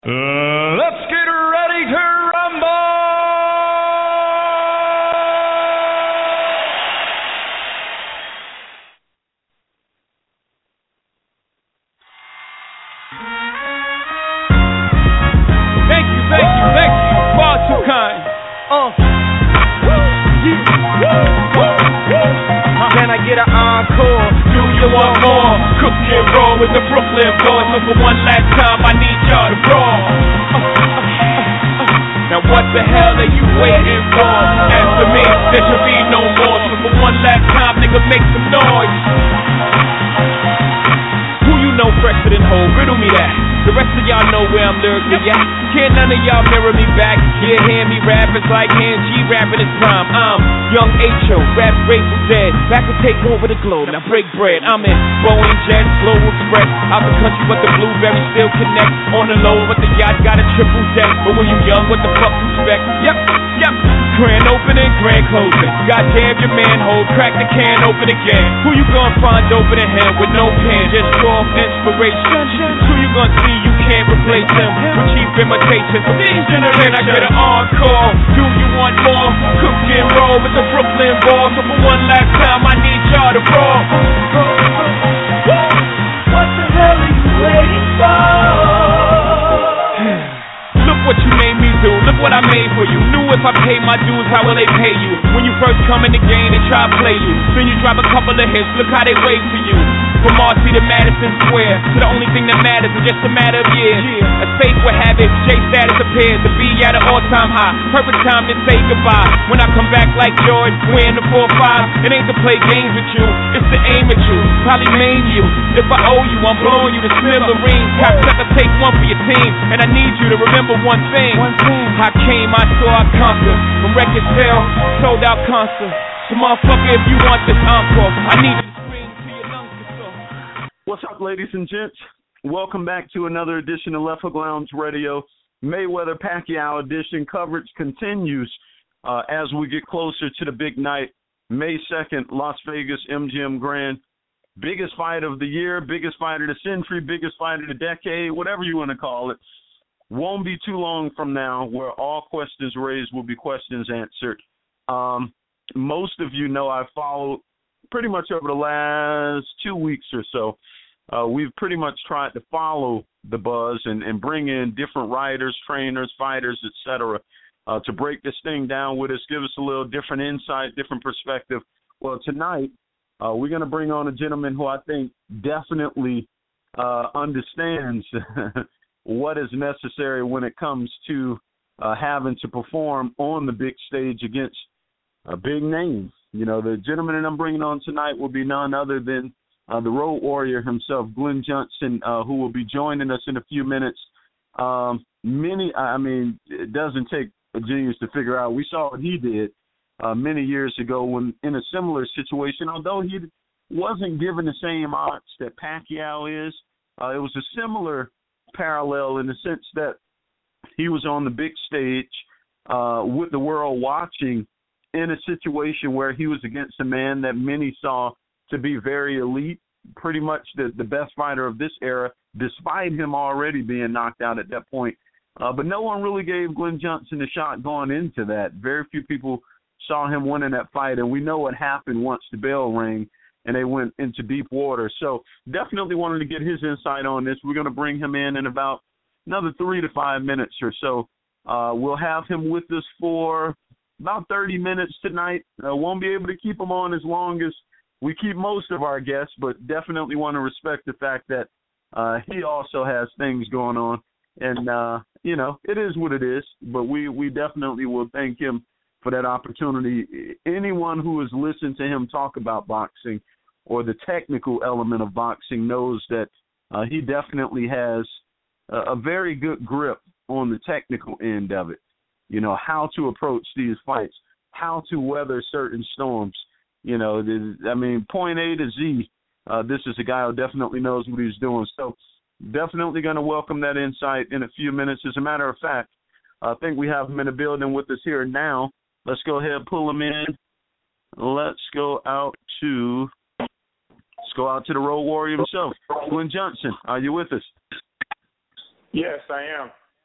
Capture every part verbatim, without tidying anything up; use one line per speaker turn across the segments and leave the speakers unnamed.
Uh, let's get ready to rumble!
Thank you, thank you, thank you. Far too kind. Uh. Can I get an encore? Do you want more? Cook and roll with the Brooklyn boys. So for one last time, I need y'all to brawl. Uh, uh, uh, uh. Now what the hell are you waiting for? Answer me, there should be no more. So for one last time, nigga, make some noise. Who you know fresher than whole? Riddle me that. The rest of y'all know where I'm lyrically at. Can't none of y'all mirror me back. Yeah, hear me rap, it's like hand G rapping his prime. I'm Young H O, rap Grateful Dead. Back to take over the globe, now break bread. I'm in Boeing Jet, Global Express. Out the country, but the blueberries still connect. On the low, but the yacht got a triple deck. But when you young, what the fuck you expect? Yep, yep. Grand opening, grand closing. Goddamn your manhole, crack the can open again. Who you gonna find open in him with no pen? Just draw inspiration. Who you gonna see? You can't replace him with cheap imitations. From this generation, I get an encore. Do you want more? Cook and roll with the Brooklyn boys. So for one last time, I need y'all to roll. What the hell are you waiting for? Look what you made me do. Look what I made for you. Knew if I pay my dues, how will they pay you? When you first come in the game, they try to play you. Then you drop a couple of hits. Look how they wait for you. From Marcy to Madison Square, to the only thing that matters is just a matter of years. Yeah. As fate would have it, J status appears to be at an all-time high. Perfect time to say goodbye. When I come back like George, wearing the four five, it ain't to play games with you, it's to aim at you, probably maim you. If I owe you, I'm blowing you to smithereens. Cop sucker, take one for your team, and I need you to remember one thing. One thing. I came, I saw, I conquered. From record sale, sold out concert. So motherfucker, if you want this encore, I need you.
What's up, ladies and gents? Welcome back to another edition of Left Hook Lounge Radio. Mayweather Pacquiao edition coverage continues uh, as we get closer to the big night, May second, Las Vegas, M G M Grand. Biggest fight of the year, biggest fight of the century, biggest fight of the decade, whatever you want to call it. Won't be too long from now where all questions raised will be questions answered. Um, most of you know I followed pretty much over the last two weeks or so. Uh, we've pretty much tried to follow the buzz and, and bring in different writers, trainers, fighters, et cetera, uh, to break this thing down with us, give us a little different insight, different perspective. Well, tonight uh, we're going to bring on a gentleman who I think definitely uh, understands what is necessary when it comes to uh, having to perform on the big stage against a big name. You know, the gentleman that I'm bringing on tonight will be none other than uh, the Road Warrior himself, Glenn Johnson, uh, who will be joining us in a few minutes. Um, many, I mean, it doesn't take a genius to figure out. We saw what he did uh, many years ago when in a similar situation, although he wasn't given the same odds that Pacquiao is. Uh, it was a similar parallel in the sense that he was on the big stage uh, with the world watching in a situation where he was against a man that many saw to be very elite, pretty much the, the best fighter of this era, despite him already being knocked out at that point. Uh, but no one really gave Glenn Johnson a shot going into that. Very few people saw him winning that fight, and we know what happened once the bell rang and they went into deep water. So definitely wanted to get his insight on this. We're going to bring him in in about another three to five minutes or so. Uh, we'll have him with us for about thirty minutes tonight. Uh, won't be able to keep him on as long as we keep most of our guests, but definitely want to respect the fact that uh, he also has things going on. And, uh, you know, it is what it is, but we, we definitely will thank him for that opportunity. Anyone who has listened to him talk about boxing or the technical element of boxing knows that uh, he definitely has a, a very good grip on the technical end of it. You know, how to approach these fights, how to weather certain storms. You know, I mean, point A to Z, uh, this is a guy who definitely knows what he's doing. So definitely going to welcome that insight in a few minutes. As a matter of fact, I think we have him in the building with us here now. Let's go ahead and pull him in. Let's go out to let's go out to the Road Warrior himself, Glenn Johnson. Are you with us?
Yes, I am.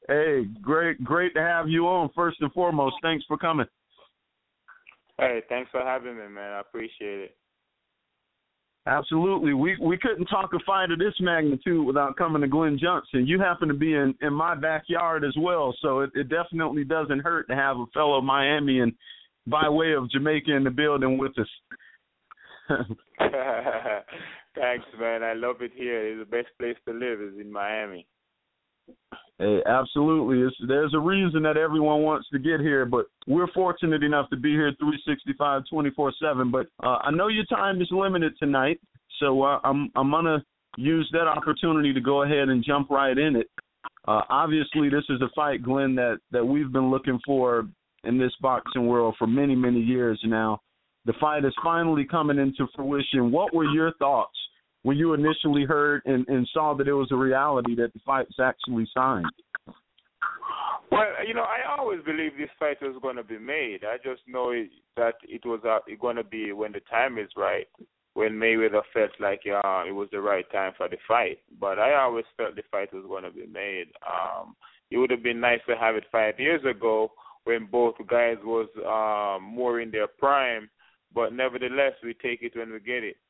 Hey, great, great to have you on. First and foremost, thanks for coming.
Hey, thanks for having me, man. I appreciate it.
Absolutely. We we couldn't talk a fight of this magnitude without coming to Glenn Johnson. You happen to be in, in my backyard as well, so it, it definitely doesn't hurt to have a fellow Miamian by way of Jamaica in the building with us.
Thanks, man. I love it here. It's the best place to live is in Miami.
Hey, absolutely. It's, there's a reason that everyone wants to get here, but we're fortunate enough to be here three sixty-five, twenty-four seven. But uh, I know your time is limited tonight, so uh, I'm I'm gonna use that opportunity to go ahead and jump right in it. Uh, obviously, this is a fight, Glenn, that, that we've been looking for in this boxing world for many, many years now. The fight is finally coming into fruition. What were your thoughts when you initially heard and, and saw that it was a reality that the fight was actually signed?
Well, you know, I always believed this fight was going to be made. I just know it, that it was uh, going to be when the time is right, when Mayweather felt like uh, it was the right time for the fight. But I always felt the fight was going to be made. Um, it would have been nice to have it five years ago when both guys was um, more in their prime. But nevertheless, we take it when we get it.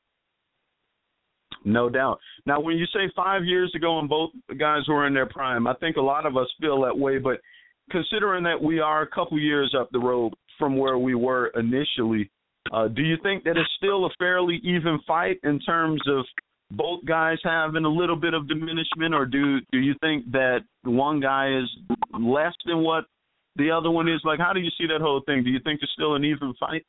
No doubt. Now, when you say five years ago and both guys were in their prime, I think a lot of us feel that way. But considering that we are a couple years up the road from where we were initially, uh, do you think that it's still a fairly even fight in terms of both guys having a little bit of diminishment, or do do you think that one guy is less than what the other one is? Like, how do you see that whole thing? Do you think it's still an even fight?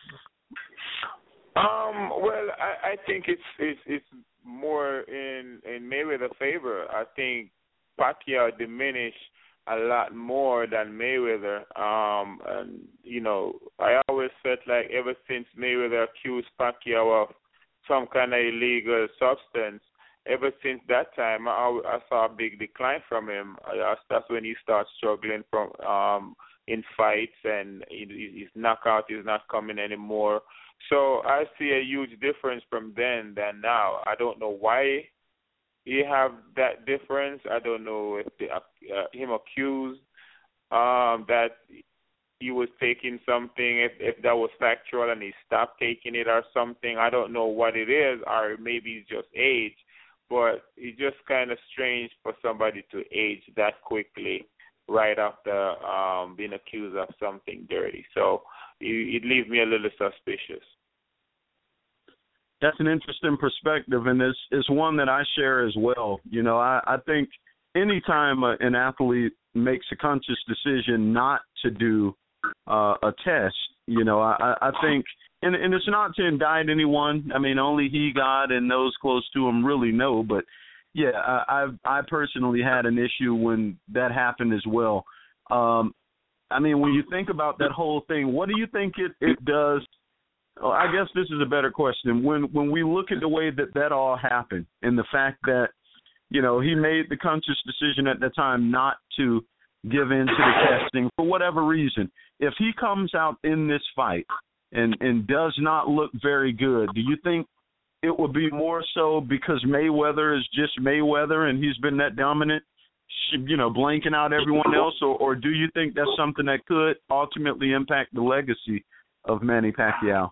Um, well, I, I think it's it's it's more in in Mayweather's favor. I think Pacquiao diminished a lot more than Mayweather. Um, and you know, I always felt like ever since Mayweather accused Pacquiao of some kind of illegal substance, ever since that time, I, I saw a big decline from him. I, that's when he started struggling from um in fights, and his knockout is not coming anymore. So I see a huge difference from then than now. I don't know why he have that difference. I don't know if the, uh, him accused um, that he was taking something, if, if that was factual and he stopped taking it or something. I don't know what it is, or maybe it's just age. But it's just kind of strange for somebody to age that quickly right after um, being accused of something dirty. So it, it leaves me a little suspicious.
That's an interesting perspective, and it's, it's one that I share as well. You know, I, I think anytime a, an athlete makes a conscious decision not to do uh, a test, you know, I, I think, and, and it's not to indict anyone. I mean, only he, God, and those close to him really know, but yeah, I, I've I personally had an issue when that happened as well. Um, I mean, when you think about that whole thing, what do you think it, it does? Well, I guess this is a better question. When when we look at the way that that all happened and the fact that, you know, he made the conscious decision at the time not to give in to the testing for whatever reason, if he comes out in this fight and, and does not look very good, do you think it would be more so because Mayweather is just Mayweather and he's been that dominant, you know, blanking out everyone else, or, or do you think that's something that could ultimately impact the legacy of Manny Pacquiao?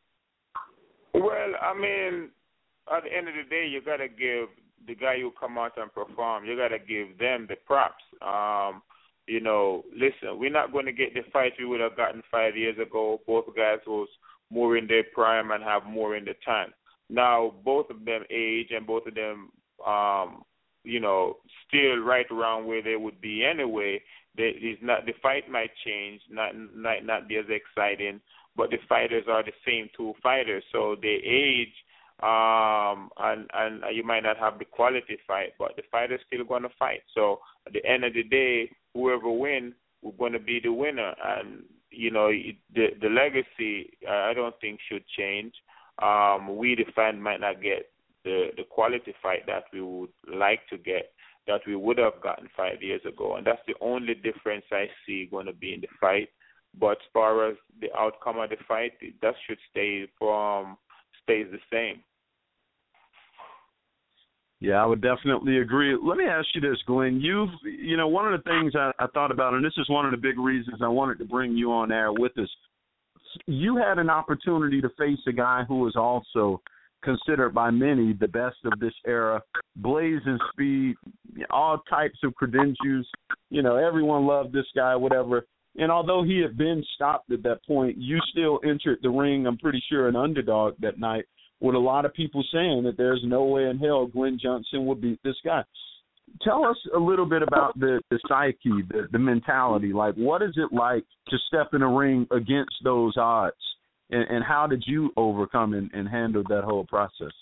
Well, I mean, at the end of the day, you got to give the guy who come out and perform, you got to give them the props. Um, you know, listen, we're not going to get the fight we would have gotten five years ago. Both guys was more in their prime and have more in the tank. Now, both of them age and both of them, um, you know, still right around where they would be anyway. They, is not, the fight might change, not, not not be as exciting, but the fighters are the same two fighters. So they age, um, and, and you might not have the quality fight, but the fighter's still going to fight. So at the end of the day, whoever wins, we're going to be the winner. And, you know, the, the legacy, I don't think should change. Um, we, the fan, might not get the, the quality fight that we would like to get, that we would have gotten five years ago. And that's the only difference I see going to be in the fight. But as far as the outcome of the fight, that should stay from stays the same.
Yeah, I would definitely agree. Let me ask you this, Glenn. You've, you know, one of the things I, I thought about, and this is one of the big reasons I wanted to bring you on air with us, you had an opportunity to face a guy who was also considered by many the best of this era, blazing speed, all types of credentials. You know, everyone loved this guy, whatever. And although he had been stopped at that point, you still entered the ring, I'm pretty sure, an underdog that night, with a lot of people saying that there's no way in hell Glenn Johnson would beat this guy. Tell us a little bit about the, the psyche, the, the mentality. Like, what is it like to step in a ring against those odds? And, and how did you overcome and, and handle that whole process?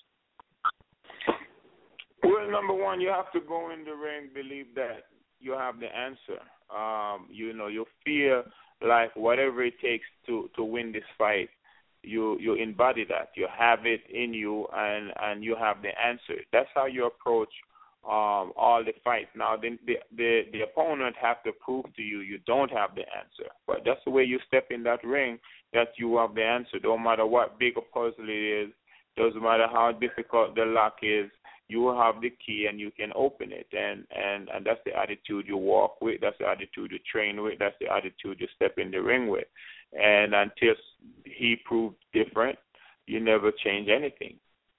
Well, number one, you have to go in the ring, believe that you have the answer. Um, you know, you feel like whatever it takes to, to win this fight, you you embody that. You have it in you, and, and you have the answer. That's how you approach um, all the fights. Now, the, the the the opponent have to prove to you you don't have the answer. But that's the way you step in that ring, that you have the answer. Don't matter what big a puzzle it is, doesn't matter how difficult the lock is, you have the key and you can open it. And, and, and that's the attitude you walk with, that's the attitude you train with, that's the attitude you step in the ring with. And until he proved different, you never change anything.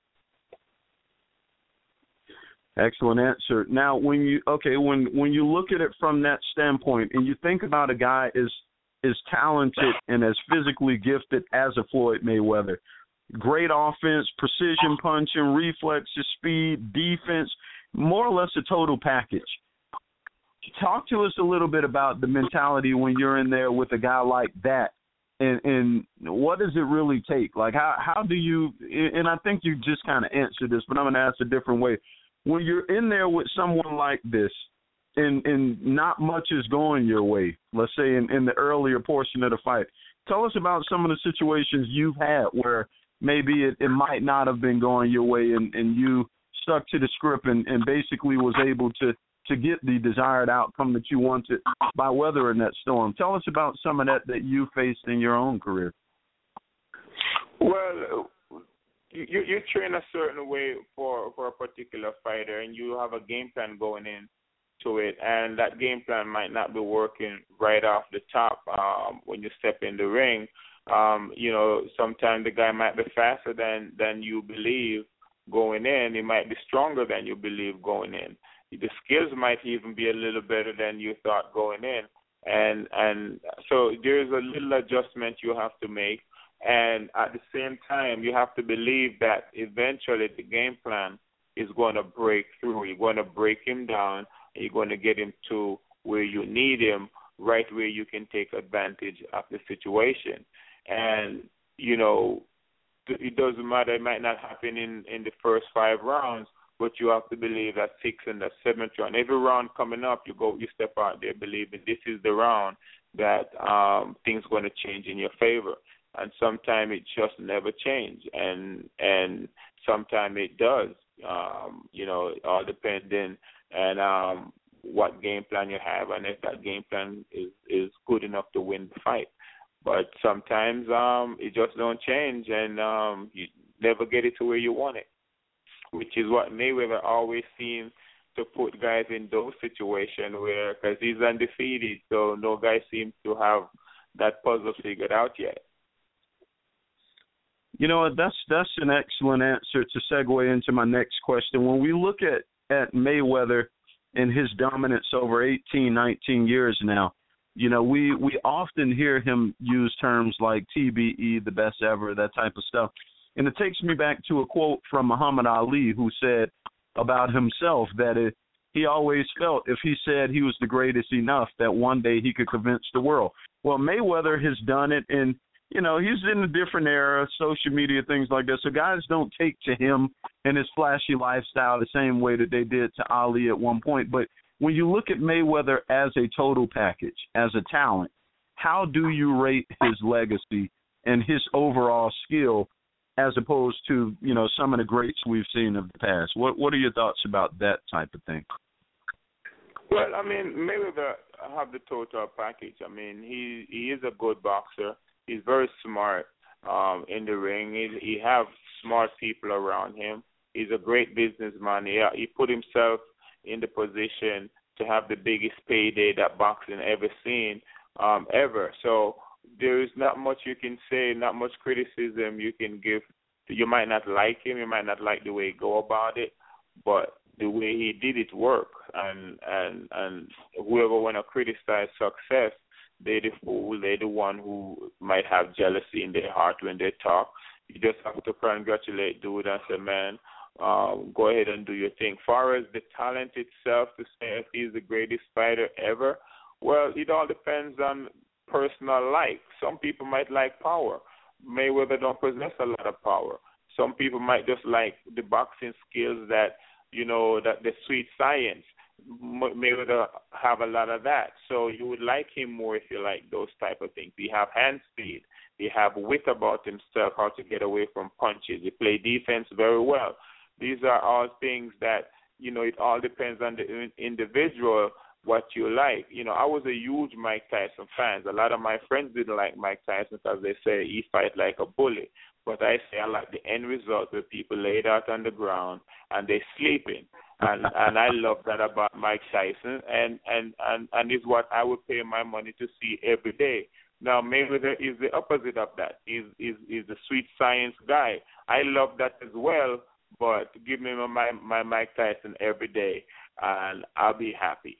Excellent answer. Now, when you okay, when when you look at it from that standpoint, and you think about a guy as as talented and as physically gifted as a Floyd Mayweather, great offense, precision punching, reflexes, speed, defense, more or less a total package. Talk to us a little bit about the mentality when you're in there with a guy like that. And, and what does it really take? Like, how, how do you – and I think you just kind of answered this, but I'm going to ask a different way. When you're in there with someone like this and, and not much is going your way, let's say in, in the earlier portion of the fight, tell us about some of the situations you've had where maybe it, it might not have been going your way and, and you stuck to the script and, and basically was able to – to get the desired outcome that you wanted by weathering that storm. Tell us about some of that that you faced in your own career.
Well, you, you train a certain way for, for a particular fighter, and you have a game plan going into it, and that game plan might not be working right off the top um, when you step in the ring. Um, you know, sometimes the guy might be faster than, than you believe going in. He might be stronger than you believe going in. The skills might even be a little better than you thought going in. And and so there's a little adjustment you have to make. And at the same time, you have to believe that eventually the game plan is going to break through. You're going to break him down, and you're going to get him to where you need him, right where you can take advantage of the situation. And, you know, it doesn't matter. It might not happen in, in the first five rounds, but you have to believe that sixth and the seventh round, every round coming up, you go, you step out there believing this is the round that um, things going to change in your favor. And sometimes it just never change, and and sometimes it does. Um, you know, all depending and um, what game plan you have, and if that game plan is, is good enough to win the fight. But sometimes um, it just don't change, and um, you never get it to where you want it, which is what Mayweather always seems to put guys in those situations where, because he's undefeated, so no guy seems to have that puzzle figured out yet.
You know, that's that's an excellent answer to segue into my next question. When we look at, at Mayweather and his dominance over eighteen, nineteen years now, you know, we, we often hear him use terms like T B E, the best ever, that type of stuff. And it takes me back to a quote from Muhammad Ali, who said about himself that it, he always felt if he said he was the greatest enough, that one day he could convince the world. Well, Mayweather has done it, and, you know, he's in a different era, social media, things like that. So guys don't take to him and his flashy lifestyle the same way that they did to Ali at one point. But when you look at Mayweather as a total package, as a talent, how do you rate his legacy and his overall skill as opposed to, you know, some of the greats we've seen of the past? What What are your thoughts about that type of thing?
Well, I mean, Mayweather have the total package. I mean, he he is a good boxer. He's very smart um, in the ring. He, he have smart people around him. He's a great businessman. He, he put himself in the position to have the biggest payday that boxing ever seen, um, ever. So there is not much you can say, not much criticism you can give. You might not like him, you might not like the way he go about it, but the way he did it worked. And and and whoever want to criticize success, they're the fool. They're the one who might have jealousy in their heart when they talk. You just have to congratulate dude and say, man, um, go ahead and do your thing. Far as the talent itself, to say if he's the greatest fighter ever, well, it all depends on personal like. Some people might like power. Mayweather don't possess a lot of power. Some people might just like the boxing skills that, you know, that the sweet science. Mayweather have a lot of that. So you would like him more if you like those type of things. He have hand speed. He have wit about himself, how to get away from punches. He play defense very well. These are all things that, you know, it all depends on the individual, what you like. You know, I was a huge Mike Tyson fan. A lot of my friends didn't like Mike Tyson because they say he fight like a bully. But I say I like the end result where people laid out on the ground and they sleeping. And and I love that about Mike Tyson. And, and, and, and it's what I would pay my money to see every day. Now, Mayweather is the opposite of that. He's, he's, he's the sweet science guy. I love that as well, but give me my, my Mike Tyson every day, and I'll be happy.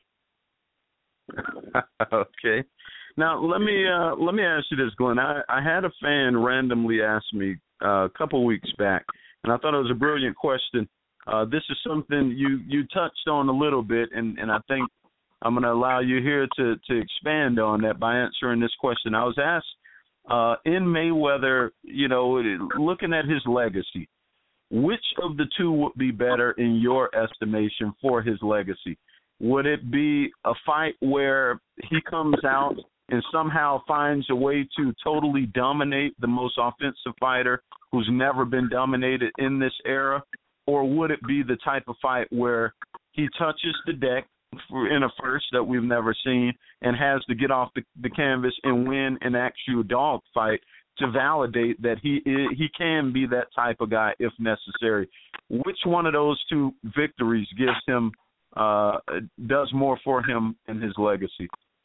Okay. Now let me uh, let me ask you this, Glenn. I, I had a fan randomly ask me uh, a couple weeks back, and I thought it was a brilliant question. Uh, this is something you, you touched on a little bit, and, and I think I'm going to allow you here to, to expand on that by answering this question. I was asked uh, in Mayweather, you know, looking at his legacy, which of the two would be better in your estimation for his legacy? Would it be a fight where he comes out and somehow finds a way to totally dominate the most offensive fighter who's never been dominated in this era? Or would it be the type of fight where he touches the deck in a first that we've never seen and has to get off the, the canvas and win an actual dog fight to validate that he he can be that type of guy if necessary? Which one of those two victories gives him uh, does more for him in his legacy?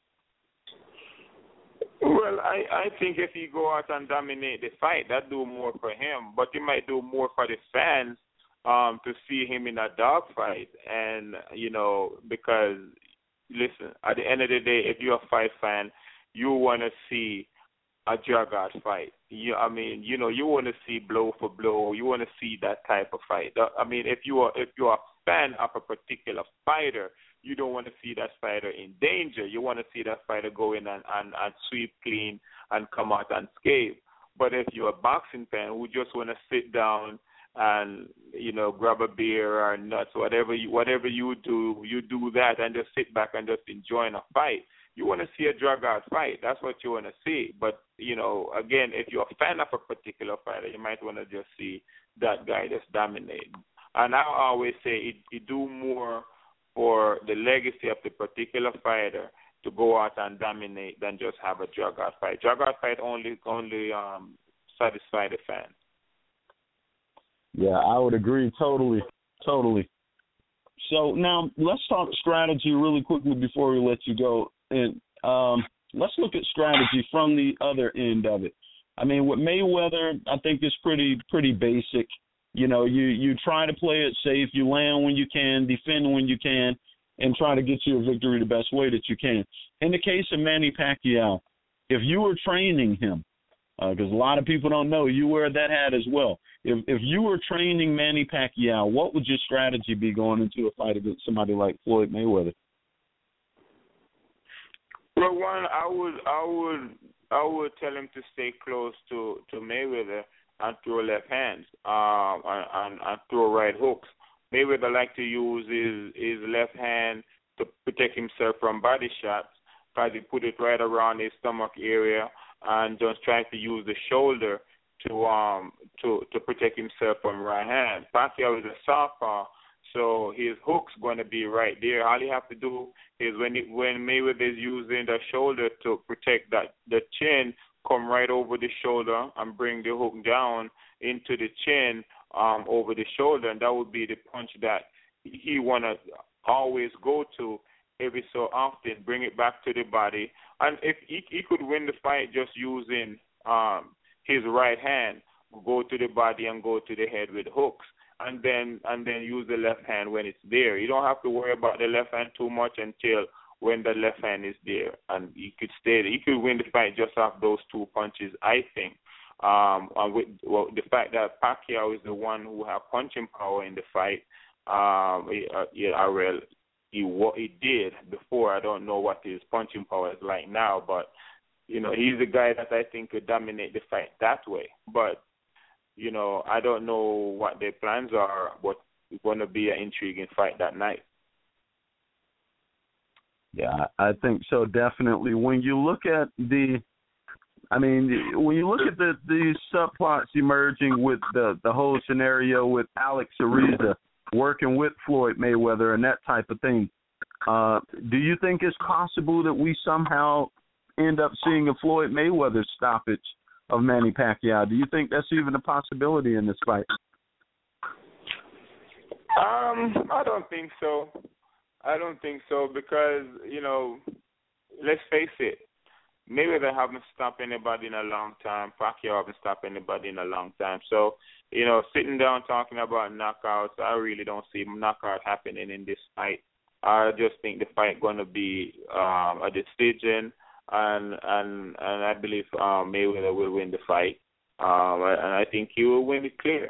Well, I, I think if he go out and dominate the fight, that do more for him. But he might do more for the fans um, to see him in a dog fight. And, you know, because, listen, at the end of the day, if you're a fight fan, you want to see a drag-out fight. You, I mean, you know, you want to see blow for blow. You want to see that type of fight. I mean, if you are if you are a fan of a particular fighter, you don't want to see that fighter in danger. You want to see that fighter go in and, and, and sweep clean and come out unscathed. But if you're a boxing fan who just want to sit down and, you know, grab a beer or nuts, whatever you, whatever you do, you do that and just sit back and just enjoy a fight. You want to see a drag-out fight. That's what you want to see. But, you know, again, if you're a fan of a particular fighter, you might want to just see that guy that's dominating. And I always say it, it do more for the legacy of the particular fighter to go out and dominate than just have a drag-out fight. Drag-out fight only only um, satisfy the fan.
Yeah, I would agree totally, totally. So now let's talk strategy really quickly before we let you go. And um, let's look at strategy from the other end of it. I mean, with Mayweather, I think it's pretty pretty basic. You know, you, you try to play it safe. You land when you can, defend when you can, and try to get you a victory the best way that you can. In the case of Manny Pacquiao, if you were training him, because uh, a lot of people don't know, you wear that hat as well. If if you were training Manny Pacquiao, what would your strategy be going into a fight against somebody like Floyd Mayweather?
Well, one, I would, I would, I would tell him to stay close to, to Mayweather and throw left hands, um, and, and, and throw right hooks. Mayweather like to use his his left hand to protect himself from body shots, because he put it right around his stomach area and just trying to use the shoulder to um to to protect himself from right hand. Pacquiao is a southpaw, so his hook's going to be right there. All you have to do is when it, when Mayweather is using the shoulder to protect that the chin, come right over the shoulder and bring the hook down into the chin um, over the shoulder, and that would be the punch that he want to always go to every so often, bring it back to the body. And if he, he could win the fight just using um, his right hand, go to the body and go to the head with hooks, and then and then use the left hand when it's there. You don't have to worry about the left hand too much until when the left hand is there, and he could stay. He could win the fight just off those two punches, I think. Um, and with well, the fact that Pacquiao is the one who have punching power in the fight, um, he, uh, yeah, I real he what he did before. I don't know what his punching power is like now, but you know he's the guy that I think could dominate the fight that way. But you know I don't know what their plans are, but it's going to be an intriguing fight that night.
Yeah, I think so, definitely. When you look at the I mean, when you look at the these subplots emerging with the, the whole scenario with Alex Ariza working with Floyd Mayweather and that type of thing, uh, do you think it's possible that we somehow end up seeing a Floyd Mayweather stoppage of Manny Pacquiao? Do you think that's even a possibility in this fight?
Um, I don't think so. I don't think so because, you know, let's face it, Mayweather haven't stopped anybody in a long time. Pacquiao haven't stopped anybody in a long time. So, you know, sitting down talking about knockouts, I really don't see knockout happening in this fight. I just think the fight going to be um, a decision, and and and I believe um, Mayweather will win the fight, um, and I think he will win it clear.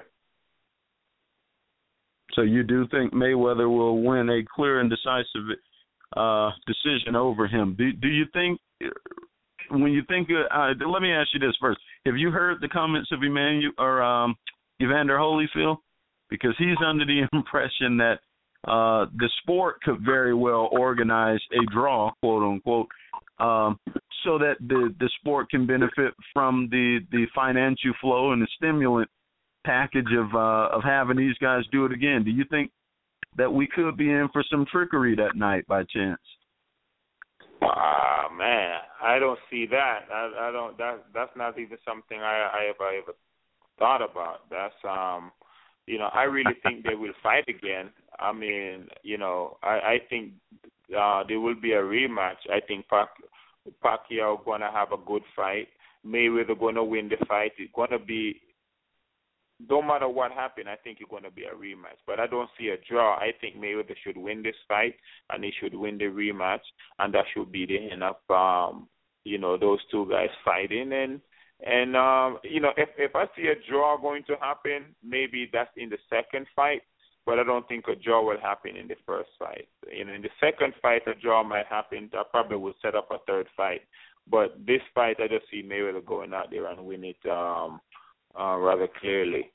So you do think Mayweather will win a clear and decisive uh, decision over him? Do, do you think? When you think, uh, let me ask you this first: have you heard the comments of Emmanuel or um, Evander Holyfield? Because he's under the impression that uh, the sport could very well organize a draw, quote unquote, um, so that the, the sport can benefit from the, the financial flow and the stimulant package of uh, of having these guys do it again. Do you think that we could be in for some trickery that night by chance?
Ah, uh, man, I don't see that. I, I don't. That that's not even something I, I ever ever thought about. That's um, you know, I really think they will fight again. I mean, you know, I I think uh, there will be a rematch. I think Pac, Pacquiao gonna have a good fight. Mayweather gonna win the fight. It's gonna be. No matter what happened, I think it's going to be a rematch. But I don't see a draw. I think Mayweather should win this fight, and he should win the rematch, and that should be the end of, um, you know, those two guys fighting. And, and um, you know, if, if I see a draw going to happen, maybe that's in the second fight, but I don't think a draw will happen in the first fight. You know, in the second fight, a draw might happen. I probably will set up a third fight. But this fight, I just see Mayweather going out there and win it um Uh, rather clearly.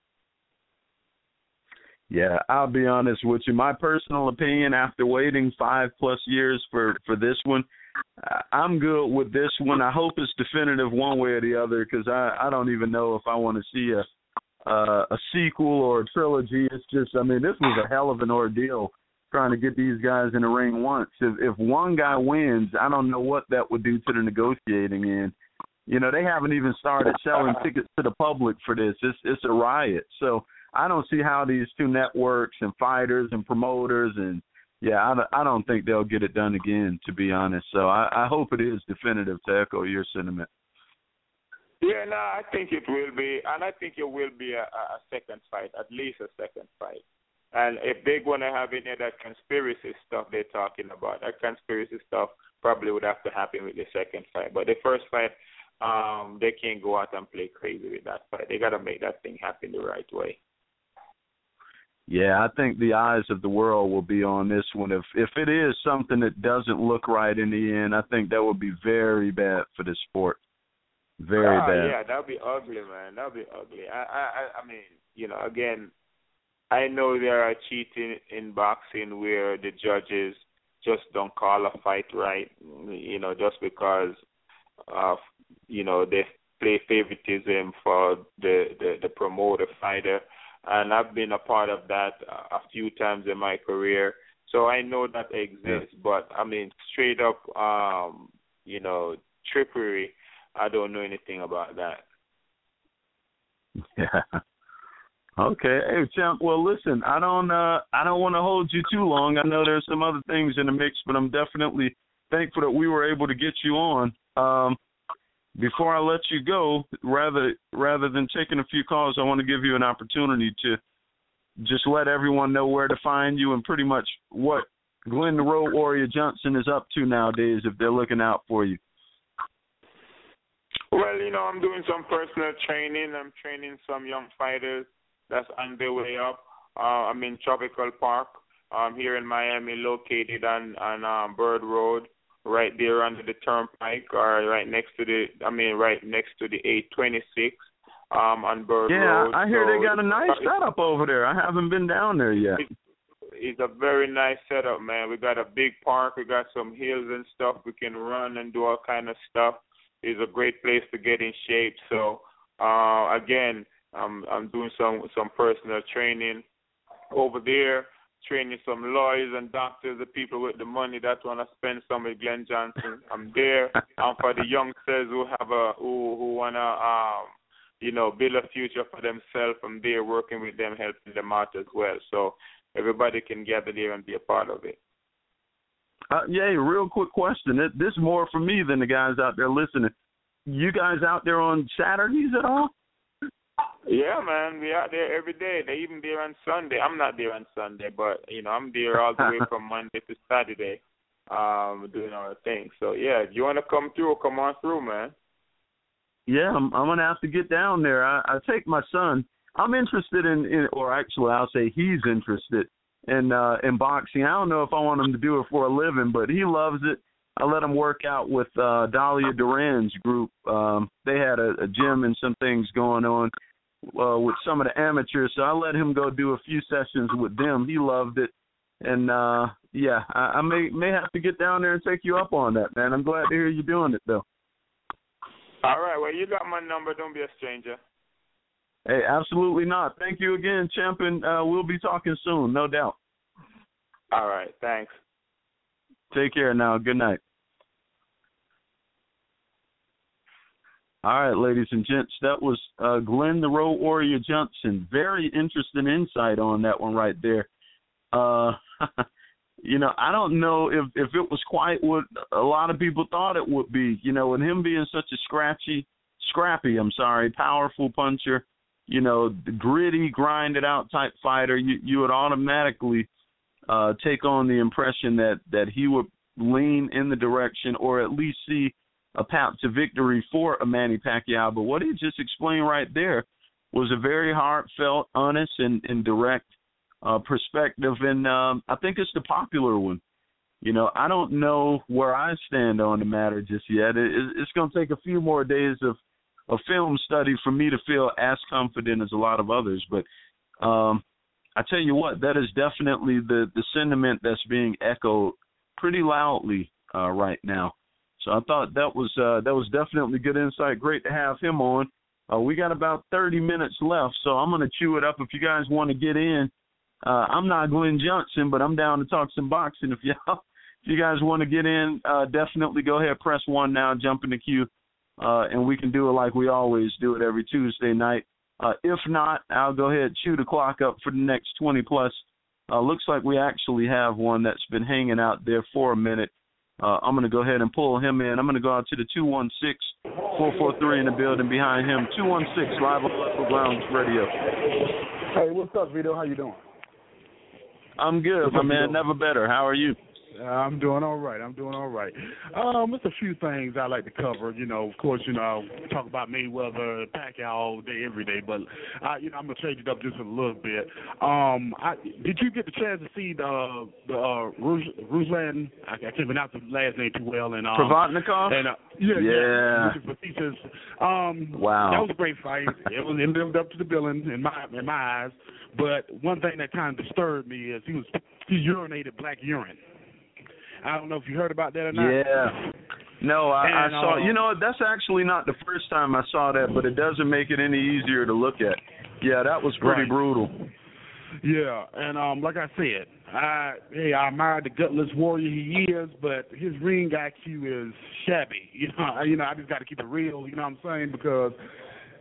Yeah, I'll be honest with you. My personal opinion, after waiting five plus years for, for this one, I'm good with this one. I hope it's definitive one way or the other because I, I don't even know if I want to see a uh, a sequel or a trilogy. It's just, I mean, this was a hell of an ordeal trying to get these guys in the ring once. If, if one guy wins, I don't know what that would do to the negotiating end. You know, they haven't even started selling tickets to the public for this. It's it's a riot. So I don't see how these two networks and fighters and promoters and, yeah, I, I don't think they'll get it done again, to be honest. So I, I hope it is definitive, to echo your sentiment.
Yeah, no, I think it will be, and I think it will be a, a second fight, at least a second fight. And if they're going to have any of that conspiracy stuff they're talking about, that conspiracy stuff probably would have to happen with the second fight. But the first fight, Um, they can't go out and play crazy with that fight. They got to make that thing happen the right way.
Yeah, I think the eyes of the world will be on this one. If if it is something that doesn't look right in the end, I think that would be very bad for the sport. Very
uh,
bad.
Yeah, that would be ugly, man. That would be ugly. I, I, I mean, you know, again, I know there are cheating in boxing where the judges just don't call a fight right, you know, just because of, you know, they play favoritism for the, the, the promoter fighter. And I've been a part of that a few times in my career. So I know that exists. Yeah. But, I mean, straight up, um, you know, trickery, I don't know anything about that.
Yeah. Okay, hey champ. Well, listen, I don't, uh, I don't want to hold you too long. I know there's some other things in the mix, but I'm definitely thankful that we were able to get you on. Um, before I let you go, rather rather than taking a few calls, I want to give you an opportunity to just let everyone know where to find you and pretty much what Glenn the Road Warrior Johnson is up to nowadays if they're looking out for you.
Well, you know, I'm doing some personal training. I'm training some young fighters that's on their way up. Uh, I'm in Tropical Park um, here in Miami, located on, on um, Bird Road, right there under the Turnpike, or right next to the, I mean, right next to the eight twenty-six um, on Bird
yeah,
Road.
Yeah, I hear
so
they got a nice setup over there. I haven't been down there yet.
It's a very nice setup, man. We got a big park. We got some hills and stuff. We can run and do all kind of stuff. It's a great place to get in shape. So, uh, again, I'm, I'm doing some, some personal training over there, training some lawyers and doctors, the people with the money that want to spend some with Glenn Johnson. I'm there. Um, for the youngsters who have a who who want to um, you know, build a future for themselves, I'm there working with them, helping them out as well. So everybody can gather there and be a part of it.
Uh, yeah, real quick question. It, this is more for me than the guys out there listening. You guys out there on Saturdays at all?
Yeah, man, we out there every day. They even there on Sunday. I'm not there on Sunday, but, you know, I'm there all the way from Monday to Saturday um, doing all the things. So, yeah, if you want to come through, come on through, man.
Yeah, I'm, I'm going to have to get down there. I, I take my son. I'm interested in, in, or actually I'll say he's interested in, uh, in boxing. I don't know if I want him to do it for a living, but he loves it. I let him work out with uh, Dahlia Duran's group. Um, they had a, a gym and some things going on uh, with some of the amateurs, so I let him go do a few sessions with them. He loved it. And, uh, yeah, I, I may may have to get down there and take you up on that, man. I'm glad to hear you doing it, though.
All right, well, you got my number. Don't be a stranger.
Hey, absolutely not. Thank you again, champ, and uh, we'll be talking soon, no doubt.
All right, thanks.
Take care now. Good night. All right, ladies and gents, that was uh, Glenn the Road Warrior Johnson. Very interesting insight on that one right there. Uh, you know, I don't know if, if it was quite what a lot of people thought it would be. You know, and him being such a scratchy, scrappy, I'm sorry, powerful puncher, you know, the gritty, grinded out type fighter, you, you would automatically uh, take on the impression that, that he would lean in the direction or at least see a path to victory for a Manny Pacquiao. But what he just explained right there was a very heartfelt, honest, and, and direct uh, perspective. And um, I think it's the popular one. You know, I don't know where I stand on the matter just yet. It, it's going to take a few more days of a film study for me to feel as confident as a lot of others. But um, I tell you what, that is definitely the, the sentiment that's being echoed pretty loudly uh, right now. So I thought that was uh, that was definitely good insight. Great to have him on. Uh, we got about thirty minutes left, so I'm going to chew it up. If you guys want to get in, uh, I'm not Glenn Johnson, but I'm down to talk some boxing. If y'all, if you guys want to get in, uh, definitely go ahead, press one now, jump in the queue, uh, and we can do it like we always do it every Tuesday night. Uh, if not, I'll go ahead and chew the clock up for the next twenty plus. Uh, looks like we actually have one that's been hanging out there for a minute. Uh, I'm going to go ahead and pull him in. I'm going to go out to the two one six, four four three in the building behind him. two one six, live on Lethal Grounds Radio.
Hey, what's up, Vito? How you doing?
I'm good, my man. Never better. How are you?
Uh, I'm doing all right. I'm doing all right. Um, there's a few things I like to cover. You know, of course, you know, talk about Mayweather, Pacquiao all day, every day. But I, you know, I'm gonna change it up just a little bit. Um, I, did you get the chance to see the the uh, Rus- Ruslan? I, I can't pronounce the last name too well. And um,
Provodnikov?
And uh, yeah,
yeah.
yeah. Um,
wow.
That was a great fight. It was it lived up to the billing in my in my eyes. But one thing that kind of disturbed me is he was he urinated black urine. I don't know if you heard about that or not.
Yeah. No, I, I
and,
saw.
Um,
you know, that's actually not the first time I saw that, but it doesn't make it any easier to look at. Yeah, that was pretty
right.
brutal.
Yeah, and um, like I said, I hey, I admire the gutless warrior he is, but his ring I Q is shabby. You know, I, you know, I just got to keep it real. You know what I'm saying? Because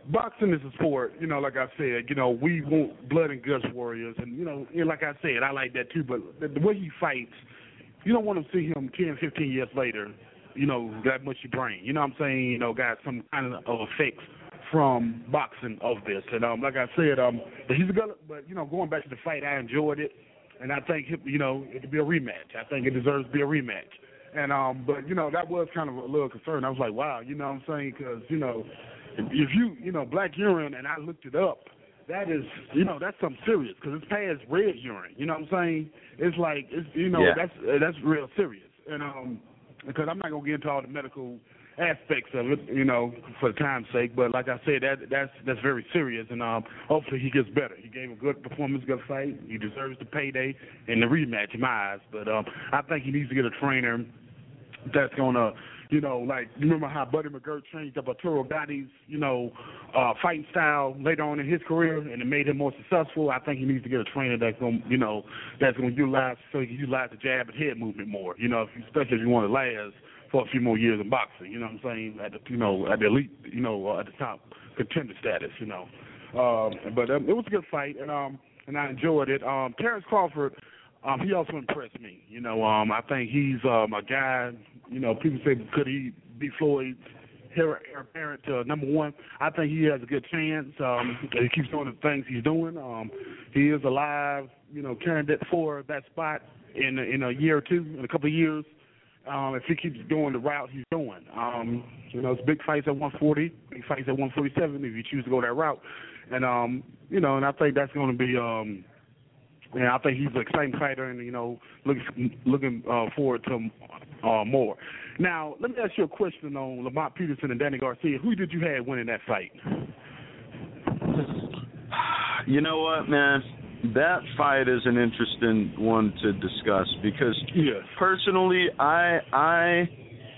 boxing is a sport, you know, like I said, you know, we want blood and guts warriors, and, you know, and like I said, I like that too, but the, the way he fights, you don't want to see him ten, fifteen years later, you know, got mushy brain, you know what I'm saying, you know, got some kind of effects from boxing of this, and um, like I said, um, but he's a good, but, you know, going back to the fight, I enjoyed it, and I think, you know, it could be a rematch. I think it deserves to be a rematch. And, um, but, you know, that was kind of a little concern. I was like, wow, you know what I'm saying, because, you know, if you, you know, black urine, and I looked it up, that is, you know, that's something serious because it's past red urine. You know what I'm saying? It's like, it's, you know,
yeah.
that's uh, that's real serious. And um, because I'm not gonna get into all the medical aspects of it, you know, for the time's sake. But like I said, that that's that's very serious. And um, hopefully he gets better. He gave a good performance, good fight. He deserves the payday and the rematch in my eyes. But um, I think he needs to get a trainer that's gonna. You know, like, you remember how Buddy McGirt changed up Arturo Gotti's, you know, uh, fighting style later on in his career, and it made him more successful. I think he needs to get a trainer that's going to, you know, that's going to utilize, so he can utilize the jab and head movement more, you know, if you, especially if you want to last for a few more years in boxing, you know what I'm saying, at the, you know, at the elite, you know, uh, at the top contender status, you know. Um, but um, it was a good fight, and um, and I enjoyed it. Um, Terrence Crawford, Um, he also impressed me. You know, um, I think he's um, a guy, you know, people say, could he be Floyd's heir apparent to number one? I think he has a good chance. Um, he keeps doing the things he's doing. Um, he is a live, you know, candidate for that spot in, in a year or two, in a couple of years, um, if he keeps doing the route he's doing. Um, you know, it's big fights at one forty, big fights at one forty-seven if you choose to go that route. And, um, you know, and I think that's going to be um, – and I think he's an exciting fighter, and, you know, look, looking uh, forward to uh, more. Now, let me ask you a question on Lamont Peterson and Danny Garcia. Who did you have winning that fight?
You know what, man? That fight is an interesting one to discuss because
yes.
personally, I I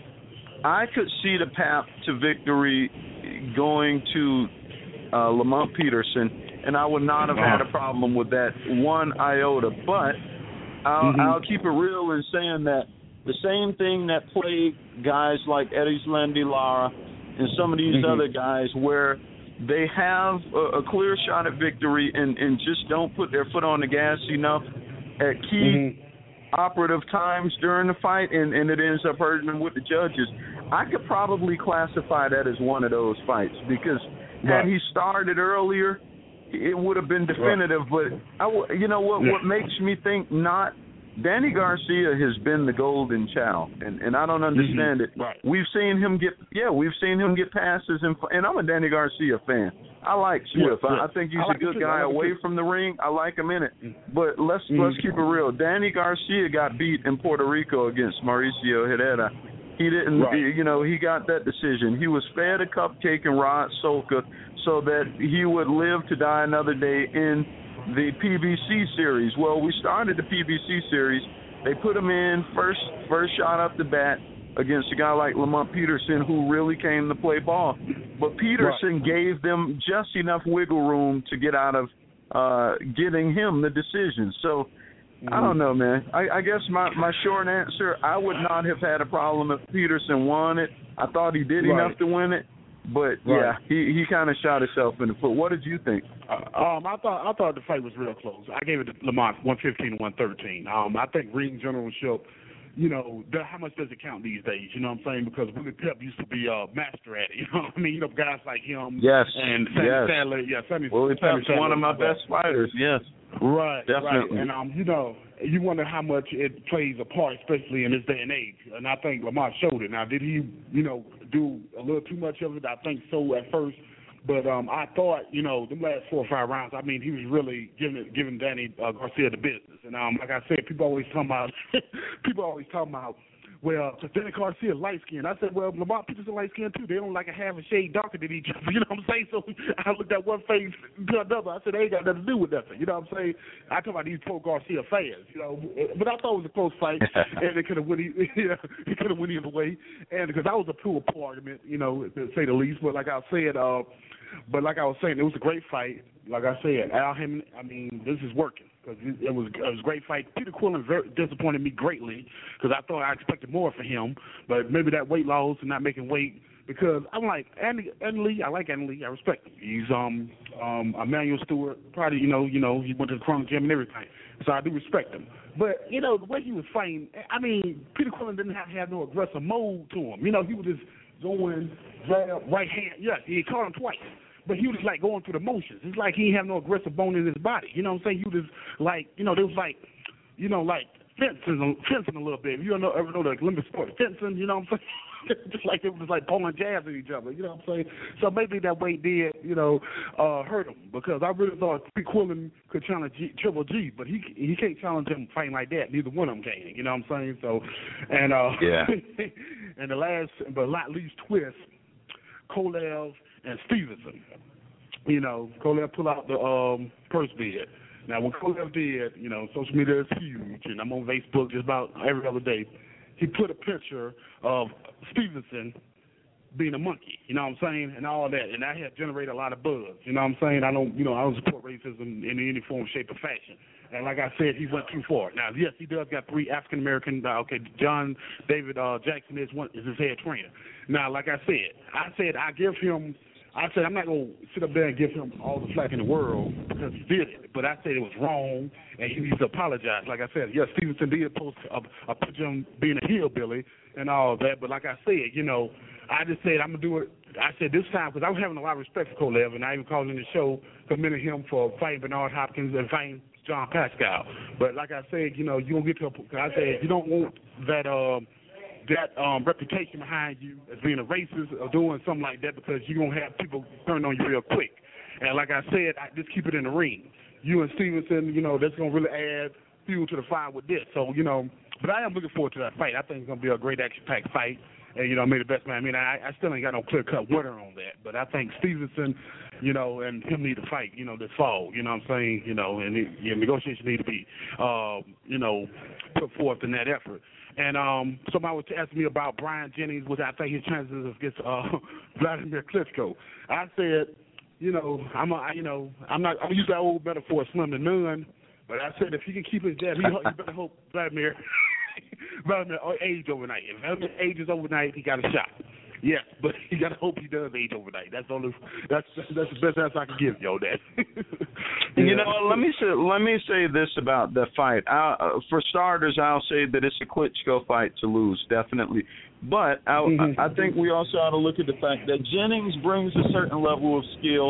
I could see the path to victory going to uh, Lamont Peterson. And I would not have had a problem with that one iota. But I'll,
mm-hmm.
I'll keep it real in saying that the same thing that plagued guys like Erislandy Lara and some of these
mm-hmm.
other guys where they have a, a clear shot at victory and, and just don't put their foot on the gas enough at key mm-hmm. operative times during the fight, and, and it ends up hurting them with the judges. I could probably classify that as one of those fights because
right.
had he started earlier, it would have been definitive, right. but I, you know what?
Yeah.
What makes me think not? Danny Garcia has been the golden child, and, and I don't understand
mm-hmm.
it.
Right.
We've seen him get, yeah, we've seen him get passes, and and I'm a Danny Garcia fan. I like Swift.
Yeah, yeah.
I, I think he's
like
a good
too.
guy
like
away from the ring. I like him in it. But let's mm-hmm. let's keep it real. Danny Garcia got beat in Puerto Rico against Mauricio Herrera. He didn't,
right.
you know, he got that decision. He was fed a cupcake and Rod Soka so that he would live to die another day in the P B C series. Well, we started the P B C series. They put him in first first shot up the bat against a guy like Lamont Peterson, who really came to play ball. But Peterson right. gave them just enough wiggle room to get out of uh, getting him the decision. So, mm-hmm. I don't know, man. I, I guess my, my short answer, I would not have had a problem if Peterson won it. I thought he did
right.
enough to win it. But,
right.
yeah, he, he kind of shot himself in the foot. What did you think?
Uh, um, I thought I thought the fight was real close. I gave it to Lamont one fifteen to one thirteen. Um, I think ring generalship, you know, the, how much does it count these days? You know what I'm saying? Because Willie Pep used to be a master at it. You know what I mean? You know, guys like him.
Yes.
And Sammy
yes.
Sadler. Yeah, Sammy,
Willie
Sammy
Pep's
Sadler,
one of my best fighters. Yes.
Right.
Definitely.
Right. And um, you know, you wonder how much it plays a part, especially in this day and age. And I think Lamont showed it. Now, did he, you know, do a little too much of it? I think so at first. But um, I thought, you know, the last four or five rounds, I mean, he was really giving it, giving Danny uh, Garcia the business. And um, like I said, people always talking about, people always talking about, well, because Danny Garcia is light skinned. I said, well, Lamont Peterson light skinned too. They don't like a half a shade darker than each other. You know what I'm saying? So I looked at one face to another. I said, they ain't got nothing to do with nothing. You know what I'm saying? I talk about these pro Garcia fans. You know, but I thought it was a close fight, and it could have went, you know, it could have went either way. And because I was a poor argument, you know, to say the least. But like I said, uh, but like I was saying, it was a great fight. Like I said, Al Hammond, I mean, this is working. because it, it was it was a great fight. Peter Quillen very disappointed me greatly because I thought I expected more from him, but maybe that weight loss and not making weight. Because I'm like Andy, Andy Lee, I like Andy Lee, I respect him. He's um um Emmanuel Stewart, probably you know you know he went to the Chronic Gym and everything, so I do respect him. But you know the way he was fighting, I mean Peter Quillen didn't have, have no aggressive mode to him. You know he was just going jab, right hand. Yes, he caught him twice. But he was like going through the motions. It's like he didn't have no aggressive bone in his body. You know what I'm saying? He was like, you know, there was like, you know, like fencing, fencing a little bit. If you don't know, ever know the Olympic sport, fencing, you know what I'm saying? Just like it was like pulling jabs at each other, you know what I'm saying? So maybe that weight did, you know, uh, hurt him because I really thought Pete Quillen could challenge G, Triple G, but he he can't challenge him fighting like that. Neither one of them can, you know what I'm saying? So, and uh,
yeah.
and the last but not least twist, Kovalev and Stevenson. You know, Kovalev pulled out the um, purse bid. Now, when Kovalev did, you know, social media is huge, and I'm on Facebook just about every other day. He put a picture of Stevenson being a monkey, you know what I'm saying, and all that, and that had generated a lot of buzz, you know what I'm saying. I don't, you know, I don't support racism in any form, shape, or fashion. And like I said, he went too far. Now, yes, he does got three African American. Uh, okay, John David uh, Jackson is one is his head trainer. Now, like I said, I said I give him. I said I'm not gonna sit up there and give him all the slack in the world because he did it, but I said it was wrong and he needs to apologize. Like I said, yes, Stevenson did post a, a picture of him being a hillbilly and all of that, but like I said, you know, I just said I'm gonna do it. I said this time because I was having a lot of respect for Kovalev, and I even called in the show commending him for fighting Bernard Hopkins and fighting John Pascal. But like I said, you know, you don't get to. A, I said you don't want that. Um, that um, reputation behind you as being a racist or doing something like that because you're going to have people turn on you real quick. And like I said, I just keep it in the ring. You and Stevenson, you know, that's going to really add fuel to the fire with this. So, you know, but I am looking forward to that fight. I think it's going to be a great action-packed fight. And, you know, may the best man. I mean, I, I still ain't got no clear-cut winner on that. But I think Stevenson, you know, and him need to fight, you know, this fall. You know what I'm saying? You know, and it, you know, negotiations need to be, uh, you know, put forth in that effort. And um, somebody was asking me about Brian Jennings, which I think his chances against uh, Vladimir Klitschko. I said, you know, I'm, a, you know, I'm not. I'm gonna use that old metaphor, slim to none. But I said if he can keep his jab, he, he better hope Vladimir, Vladimir age overnight. If Vladimir ages overnight, he got a shot. Yes, but you gotta hope he does age overnight. That's only that's that's the best answer I can give you on that.
Yeah. You know, let me say let me say this about the fight. I, uh, for starters, I'll say that it's a Klitschko fight to lose, definitely. But I, mm-hmm. I, I think we also ought to look at the fact that Jennings brings a certain level of skill.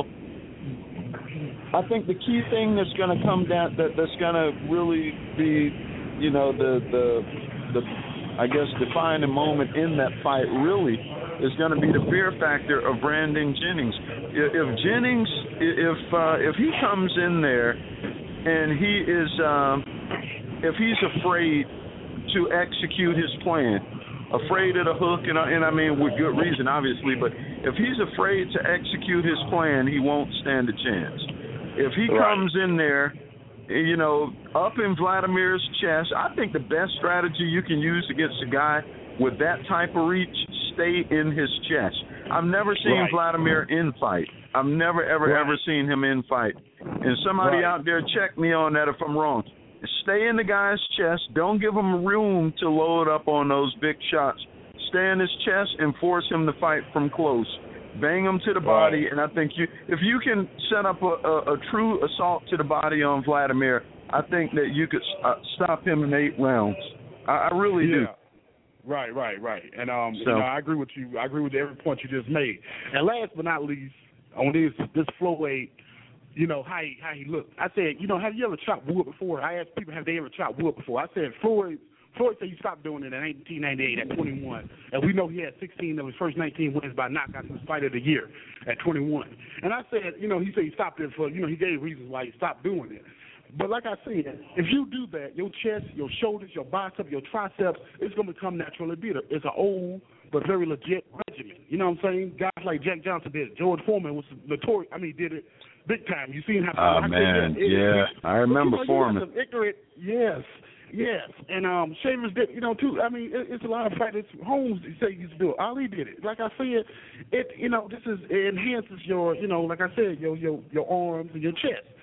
I think the key thing that's going to come down that that's going to really be, you know, the the the I guess defining moment in that fight really is going to be the fear factor of Brandon Jennings. If Jennings, if uh, if he comes in there and he is, um, if he's afraid to execute his plan, afraid of the hook, and, and I mean with good reason, obviously, but if he's afraid to execute his plan, he won't stand a chance. If he right. comes in there, you know, up in Vladimir's chest, I think the best strategy you can use against a guy with that type of reach, stay in his chest. I've never seen right. Vladimir in fight. I've never, ever, right. ever seen him in fight. And somebody right. out there check me on that if I'm wrong. Stay in the guy's chest. Don't give him room to load up on those big shots. Stay in his chest and force him to fight from close. Bang him to the body, right. and I think you, if you can set up a, a, a true assault to the body on Vladimir, I think that you could uh, stop him in eight rounds. I, I really
yeah.
do.
Right, right, right. And um,
so,
you know, I agree with you. I agree with every point you just made. And last but not least, on this this flyweight, you know how he, how he looked. I said, you know, have you ever chopped wood before? I asked people, have they ever chopped wood before? I said, Floyd. Floyd said he stopped doing it in nineteen ninety-eight at twenty-one, and we know he had sixteen of his first nineteen wins by knockout in his fight of the year at twenty-one. And I said, you know, he said he stopped it for, you know, he gave reasons why he stopped doing it. But like I said, if you do that, your chest, your shoulders, your bicep, your triceps, it's going to become naturally better. It's an old but very legit regimen. You know what I'm saying? Guys like Jack Johnson did it. George Foreman was notorious. I mean, did it big time. You seen how?
Oh,
I
man,
it,
yeah. It, I remember
you know,
Foreman.
You ignorant, yes. Yes, and um, Shavers did, you know, too. I mean, it, it's a lot of fighters. Holmes say he used to do it. Ali did it. Like I said, it, you know, this is it enhances your, you know, like I said, your your your arms and your chest.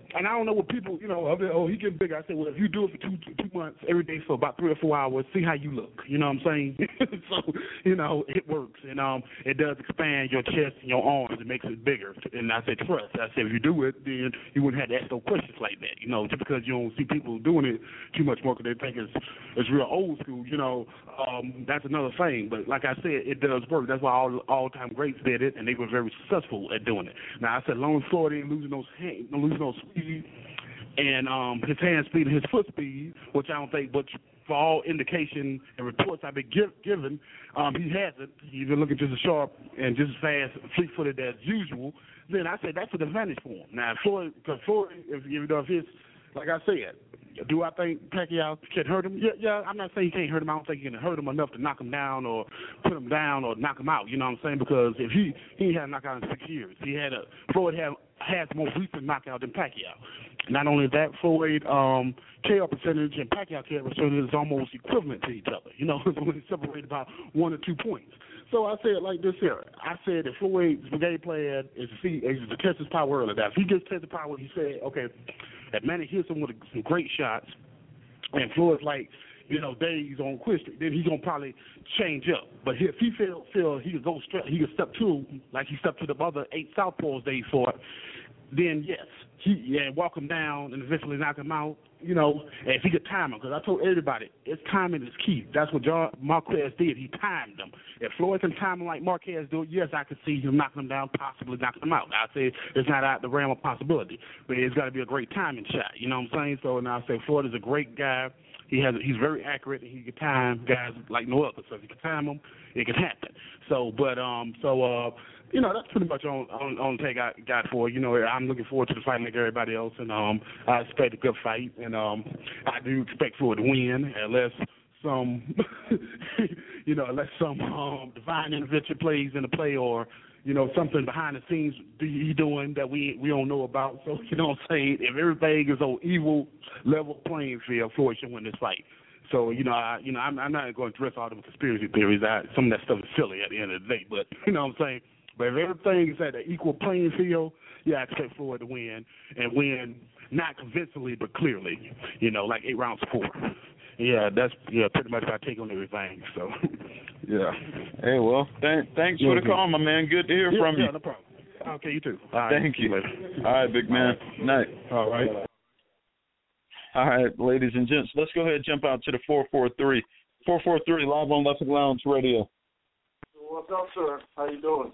and I don't know what people, you know, oh, he getting bigger. I said, well, if you do it for two two months every day for about three or four hours, see how you look. You know what I'm saying? So, you know, it works, and um, it does expand your chest and your arms. It makes it bigger. And I said, trust. I said, if you do it, then you wouldn't have to ask no questions like that. You know, just because you don't see people doing it too much more because they think it's it's real old school. You know, um, that's another thing. But like I said, it does work. That's why all all time greats did it, and they were very successful at doing it. Now I said, long as Floyd ain't losing those hand, losing those speed, and um, his hand speed and his foot speed, which I don't think, but for all indication and reports I've been give, given, um, he hasn't. He's been looking just as sharp and just as fast, fleet-footed as usual. Then I said that's an advantage for him. Now Floyd, because Floyd, if you know, if his, like I said, do I think Pacquiao can hurt him? Yeah, yeah. I'm not saying he can't hurt him. I don't think he can hurt him enough to knock him down or put him down or knock him out. You know what I'm saying? Because if he he had a knockout in six years, he had a Floyd had has the most recent knockout than Pacquiao. Not only that, Floyd um, K O percentage and Pacquiao K O percentage is almost equivalent to each other. You know, it's only separated about one or two points. So I said like this here. I said that Floyd's game plan is to see is to test his power early. Now, if he gets tested power, he said, okay, that Manny hits him with some great shots, and Floyd's like, you know, days on quit streak, then he's gonna probably change up. But if he feel feel he could go straight, he could step to like he stepped to the other eight southpaws they fought, then yes, he yeah walk him down and eventually knock him out. You know, and if he could time him, because I told everybody, it's timing is key. That's what John Marquez did. He timed them. If Floyd can time him like Marquez do, yes, I could see him knocking him down, possibly knocking him out. I say it's not out the realm of possibility, but it's got to be a great timing shot. You know what I'm saying? So now I say Floyd is a great guy. He has he's very accurate and he can time guys like no other. So if he can time them, it can happen. So, but um, so uh. You know, that's pretty much on on, on the take I got for it. You know, I'm looking forward to the fight like everybody else, and um, I expect a good fight, and um, I do expect Floyd to win, unless some, you know, unless some um, divine intervention plays in the play, or you know, something behind the scenes he doing that we we don't know about. So you know what I'm saying? If everything is on evil level playing field, Floyd should win this fight. So, you know, I, you know, I'm, I'm not going to address all the conspiracy theories. I, some of that stuff is silly at the end of the day, but you know what I'm saying? But if everything is at an equal playing field, yeah, I expect Floyd to win, and win not convincingly but clearly, you know, like eight rounds to four. Yeah, that's yeah pretty much my take on everything. So, yeah.
Hey, well, th- thanks for the call, my man. Good to hear
yeah,
from
yeah,
you.
No problem. Okay, you too. All right.
Thank you. All right, big man. Night.
All right.
All right, ladies and gents, let's go ahead and jump out to the four four three. four four three, live on Leffick Lounge Radio.
What's up, sir? How you doing?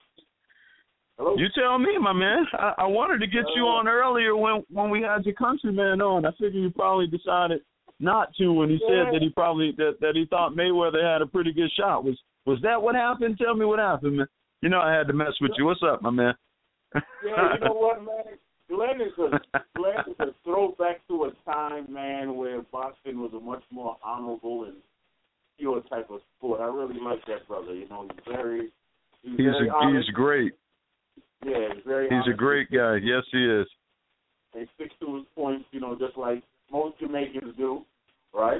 Hello?
You tell me, my man. I, I wanted to get uh, you on earlier when, when we had your countryman on. I figured you probably decided not to when he yeah. said that he probably that, that he thought Mayweather had a pretty good shot. Was was that what happened? Tell me what happened, man. You know I had to mess with you. What's up, my man?
Yeah, you know what, man? Glenn is a Glenn is a throwback to a time, man, where boxing was a much more honorable and pure type of sport. I really like that brother. You know, he's very he's,
he's
very
a,
honest.
he's great.
Yeah, he's very.
He's
honest.
a great guy. Yes, he is.
He sticks to his points, you know, just like most Jamaicans do, right?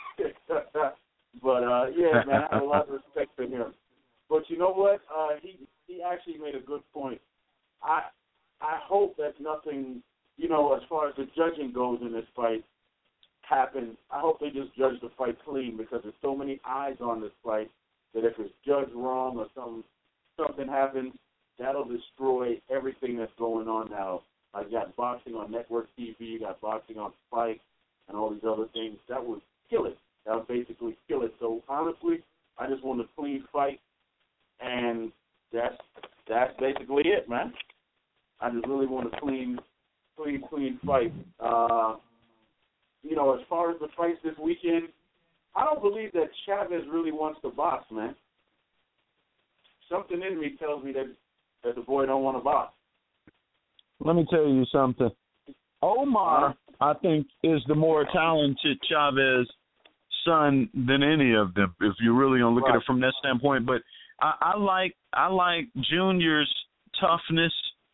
But uh, yeah, man, I have a lot of respect for him. But you know what? Uh, he he actually made a good point. I. I hope that nothing, you know, as far as the judging goes in this fight, happens. I hope they just judge the fight clean, because there's so many eyes on this fight that if it's judged wrong or some something happens, that'll destroy everything that's going on now. Like, you got boxing on network T V, you got boxing on Spike, and all these other things. That would kill it. That would basically kill it. So, honestly, I just want a clean fight, and that's that's basically it, man. I just really want a clean, clean, clean fight. Uh, you know, as far as the fights this weekend, I don't believe that Chavez really wants to box, man. Something in me tells me that, that the boy don't want to box.
Let me tell you something. Omar, I think, is the more talented Chavez son than any of them, if you're really going to look right. at it from that standpoint. But I, I like I like Junior's toughness.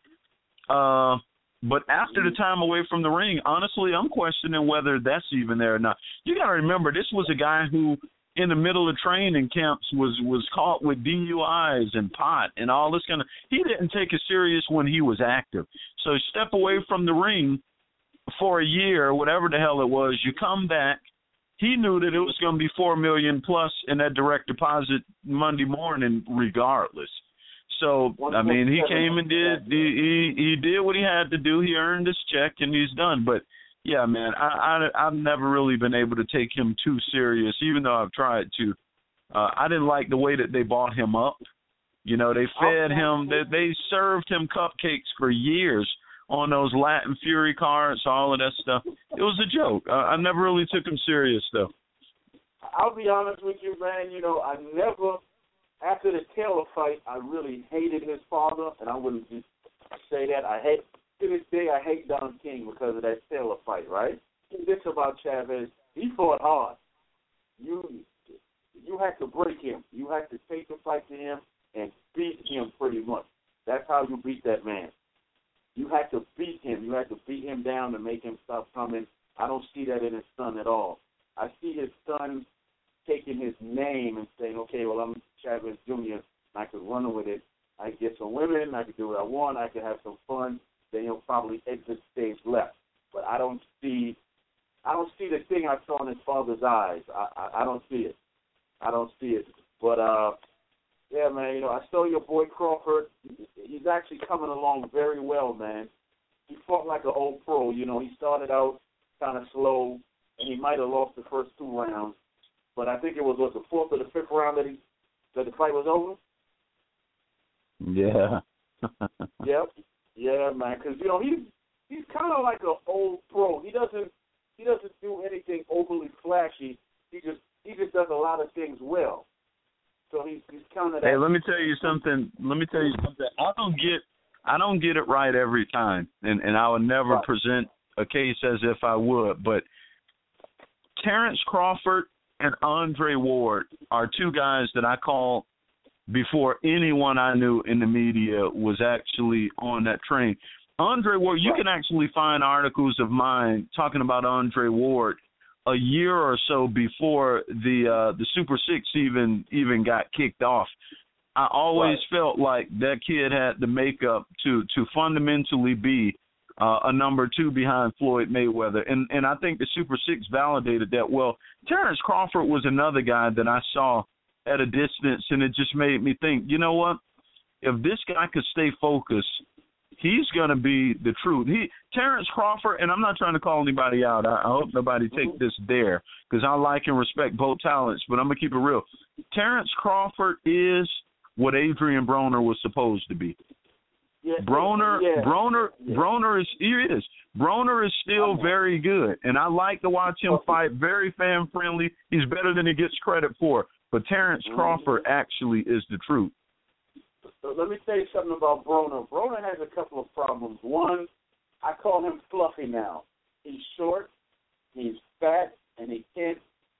Uh, but after the time away from the ring, honestly, I'm questioning whether that's even there or not. You got to remember, this was a guy who, in the middle of training camps, was, was caught with D U Is and pot and all this kind of – he didn't take it serious when he was active. So step away from the ring, for a year, whatever the hell it was. You come back. He knew that it was going to be four million plus in that direct deposit Monday morning, regardless. So I mean, he came and did he, he he did what he had to do. He earned his check and he's done. But yeah, man, I, I I've never really been able to take him too serious, even though I've tried to. Uh, I didn't like the way that they bought him up. You know, they fed him, they, they served him cupcakes for years on those Latin Fury cards, all of that stuff. It was a joke. Uh, I never really took him serious, though.
I'll be honest with you, man. You know, I never, after the Taylor fight, I really hated his father, and I wouldn't just say that. I hate, to this day, I hate Don King because of that Taylor fight, right? This about Chavez, he fought hard. You, you had to break him. You had to take the fight to him and beat him pretty much. That's how you beat that man. You had to beat him. You had to beat him down to make him stop coming. I don't see that in his son at all. I see his son taking his name and saying, okay, well, I'm Chavez Junior, and I could run with it. I could get some women. I could do what I want. I could have some fun. Then he'll probably exit stage left. But I don't see I don't see the thing I saw in his father's eyes. I, I, I don't see it. I don't see it. But, uh, yeah, man, you know, I saw your boy Crawford. He's actually coming along very well, man. He fought like an old pro. You know, he started out kind of slow, and he might have lost the first two rounds. But I think it was, was the fourth or the fifth round that he that the fight was over?
Yeah.
Yep. Yeah, man, because, you know, he's, he's kind of like an old pro. He doesn't he doesn't do anything overly flashy. He just he just does a lot of things well. So he's, he's kind of.
Hey, let me tell you something. Let me tell you something. I don't get, I don't get it right every time, and and I would never right. present a case as if I would. But Terrence Crawford and Andre Ward are two guys that I call before anyone I knew in the media was actually on that train. Andre Ward, you right. can actually find articles of mine talking about Andre Ward a year or so before the uh, the Super Six even even got kicked off. I always right. felt like that kid had the makeup to to fundamentally be uh, a number two behind Floyd Mayweather, and and I think the Super Six validated that. Well, Terrence Crawford was another guy that I saw at a distance, and it just made me think, you know what? If this guy could stay focused, he's going to be the truth. He, Terrence Crawford, and I'm not trying to call anybody out. I, I hope nobody take this there because I like and respect both talents, but I'm going to keep it real. Terrence Crawford is what Adrian Broner was supposed to be.
Yeah,
Broner,
yeah,
Broner,
yeah.
Broner is here. It is. Broner is still very good, and I like to watch him fight. Very fan friendly. He's better than he gets credit for. But Terrence Crawford actually is the truth.
So let me tell you something about Broner. Broner has a couple of problems. One, I call him fluffy now. He's short, he's fat, and he can't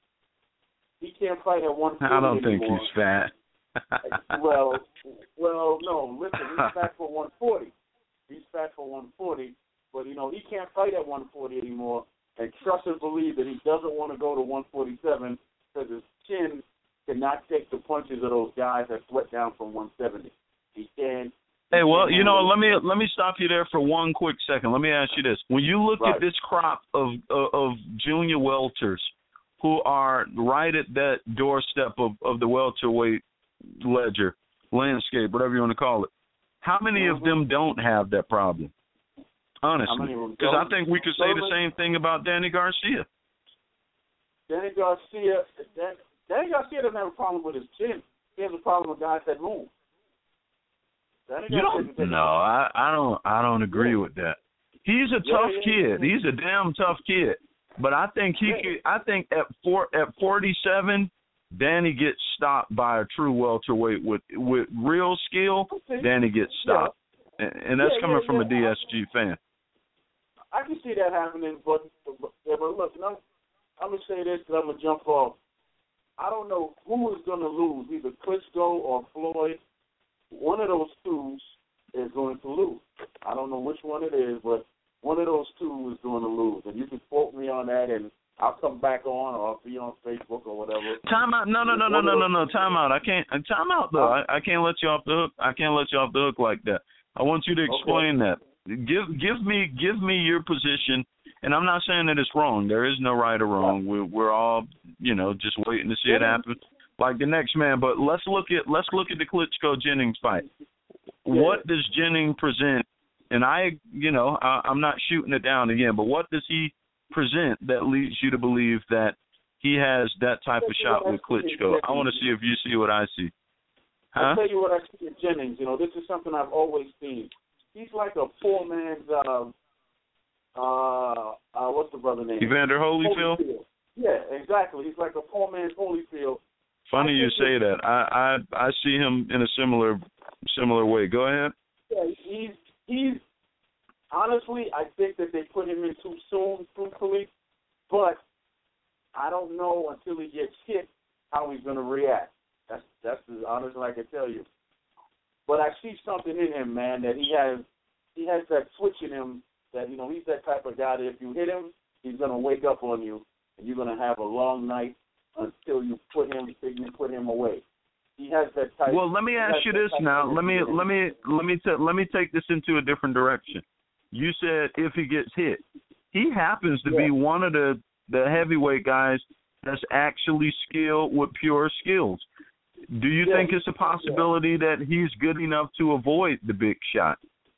he can't fight at one forty
I don't think
anymore.
he's fat.
well, well, no. Listen, he's fat for one forty. He's fat for one forty, but you know he can't fight at one forty anymore. And trust and believe that he doesn't want to go to one forty-seven because his chin cannot take the punches of those guys that sweat down from one seventy. He can.
Hey, well, you know, let me let me stop you there for one quick second. Let me ask you this: when you look
right.
at this crop of uh, of junior welters who are right at that doorstep of, of the welterweight ledger, landscape, whatever you want to call it, how many mm-hmm. of them don't have that problem? Honestly, because I think we could say the same thing about Danny Garcia.
Danny Garcia, Dan, Danny Garcia doesn't have a problem with his chin. He has a problem with guys that move. Danny
you don't? No, I, I don't. I don't agree yeah. with that. He's a
yeah,
tough
yeah,
kid.
Yeah.
He's a damn tough kid. But I think he
yeah.
could. I think at four at forty-seven, Danny gets stopped by a true welterweight with with real skill.
Okay.
Danny gets stopped, yeah. and, and that's
yeah,
coming
yeah,
from
yeah.
a D S G fan.
I can see that happening, but but, yeah, but look, I'm, I'm gonna say this because I'm gonna jump off. I don't know who is gonna lose, either Klitschko or Floyd. One of those two is going to lose. I don't know which one it is, but one of those two is going to lose. And you can quote me on that, and I'll come back on, or I'll be on Facebook or whatever.
Time out. No, no, no, no, no, no, no. Time out. I can't. Time out, though. I, I can't let you off the hook. I can't let you off the hook like that. I want you to explain okay. that. Give give me give me your position And I'm not saying that it's wrong. There is no right or wrong. We're we're all, you know, just waiting to see it happen, like the next man. But let's look at let's look at the Klitschko Jennings fight. What does Jennings present? And I, you know, I, I'm not shooting it down again, but what does he present that leads you to believe that he has that type of shot with Klitschko? I want to see if you see what I see. Huh?
I'll tell you what I see with Jennings. You know, this is something I've always seen. He's like a poor man's, uh, uh, uh, what's the brother name?
Evander Holyfield?
Holyfield. Yeah, exactly. He's like a poor man's Holyfield.
Funny you say that. I, I I see him in a similar similar way. Go ahead.
Yeah, he's he's honestly, I think that they put him in too soon, truthfully. But I don't know until he gets hit how he's going to react. That's that's as honest as I can tell you. But I see something in him, man, that he has he has that switch in him that, you know, he's that type of guy that if you hit him, he's going to wake up on you, and you're going to have a long night until you put him you put him away. He has that type.
Well, let me ask you this now. Let me let me let me t- let me take this into a different direction. You said if he gets hit, he happens to
yeah.
be one of the the heavyweight guys that's actually skilled with pure skills. Do you
yeah.
think it's a possibility yeah. that he's good enough to avoid the big shot?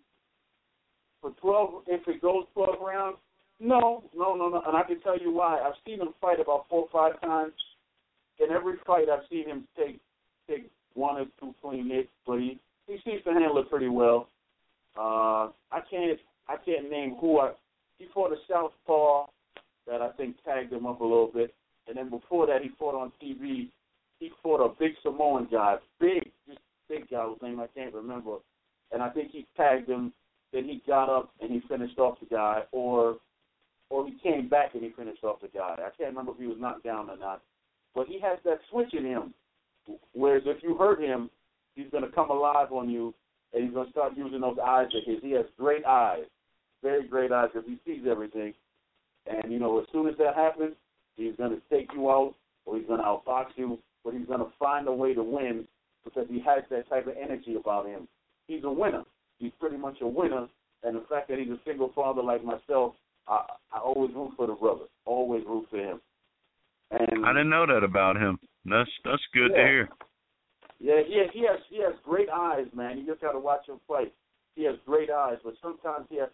For twelve, if it goes twelve rounds, no, no, no, no. And I can tell you why. I've seen him fight about four or five times. In every fight, I've seen him take take one or two clean hits, but he, he seems to handle it pretty well. Uh, I can't I can't name who I. He fought a southpaw that I think tagged him up a little bit, and then before that, he fought on T V. He fought a big Samoan guy, big, just big guy whose name I can't remember, and I think he tagged him. Then he got up and he finished off the guy, or or he came back and he finished off the guy. I can't remember if he was knocked down or not, but he has that switch in him. Whereas if you hurt him, he's going to come alive on you, and he's going to start using those eyes of his. He has great eyes, very great eyes, because he sees everything. And, you know, as soon as that happens, he's going to take you out, or he's going to outbox you, but he's going to find a way to win because he has that type of energy about him. He's a winner. He's pretty much a winner, and the fact that he's a single father like myself, I, I always root for the brother, always root for him. And
I didn't know that about him. That's that's good
yeah.
to hear.
Yeah, yeah, he has he has great eyes, man. You just got to watch him fight. He has great eyes, but sometimes he has,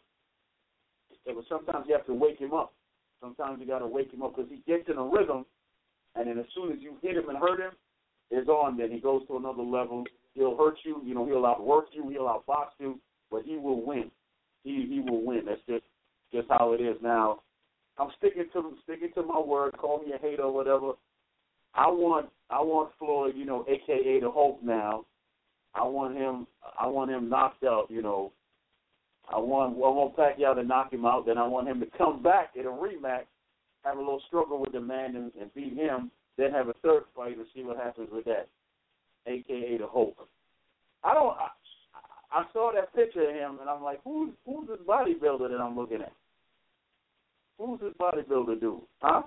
but sometimes you have to wake him up. Sometimes you got to wake him up because he gets in a rhythm, and then as soon as you hit him and hurt him, it's on. Then he goes to another level. He'll hurt you. You know, he'll outwork you. He'll outbox you, but he will win. He he will win. That's just just how it is now. I'm sticking to sticking to my word. Call me a hater or whatever. I want I want Floyd, you know, A K A the Hope now. I want him I want him knocked out, you know. I want I want Pacquiao to knock him out. Then I want him to come back in a rematch, have a little struggle with the man and, and beat him. Then have a third fight and see what happens with that. A K A the Hope. I don't. I, I saw that picture of him and I'm like, who's who's this bodybuilder that I'm looking at? Who's this bodybuilder dude? Huh?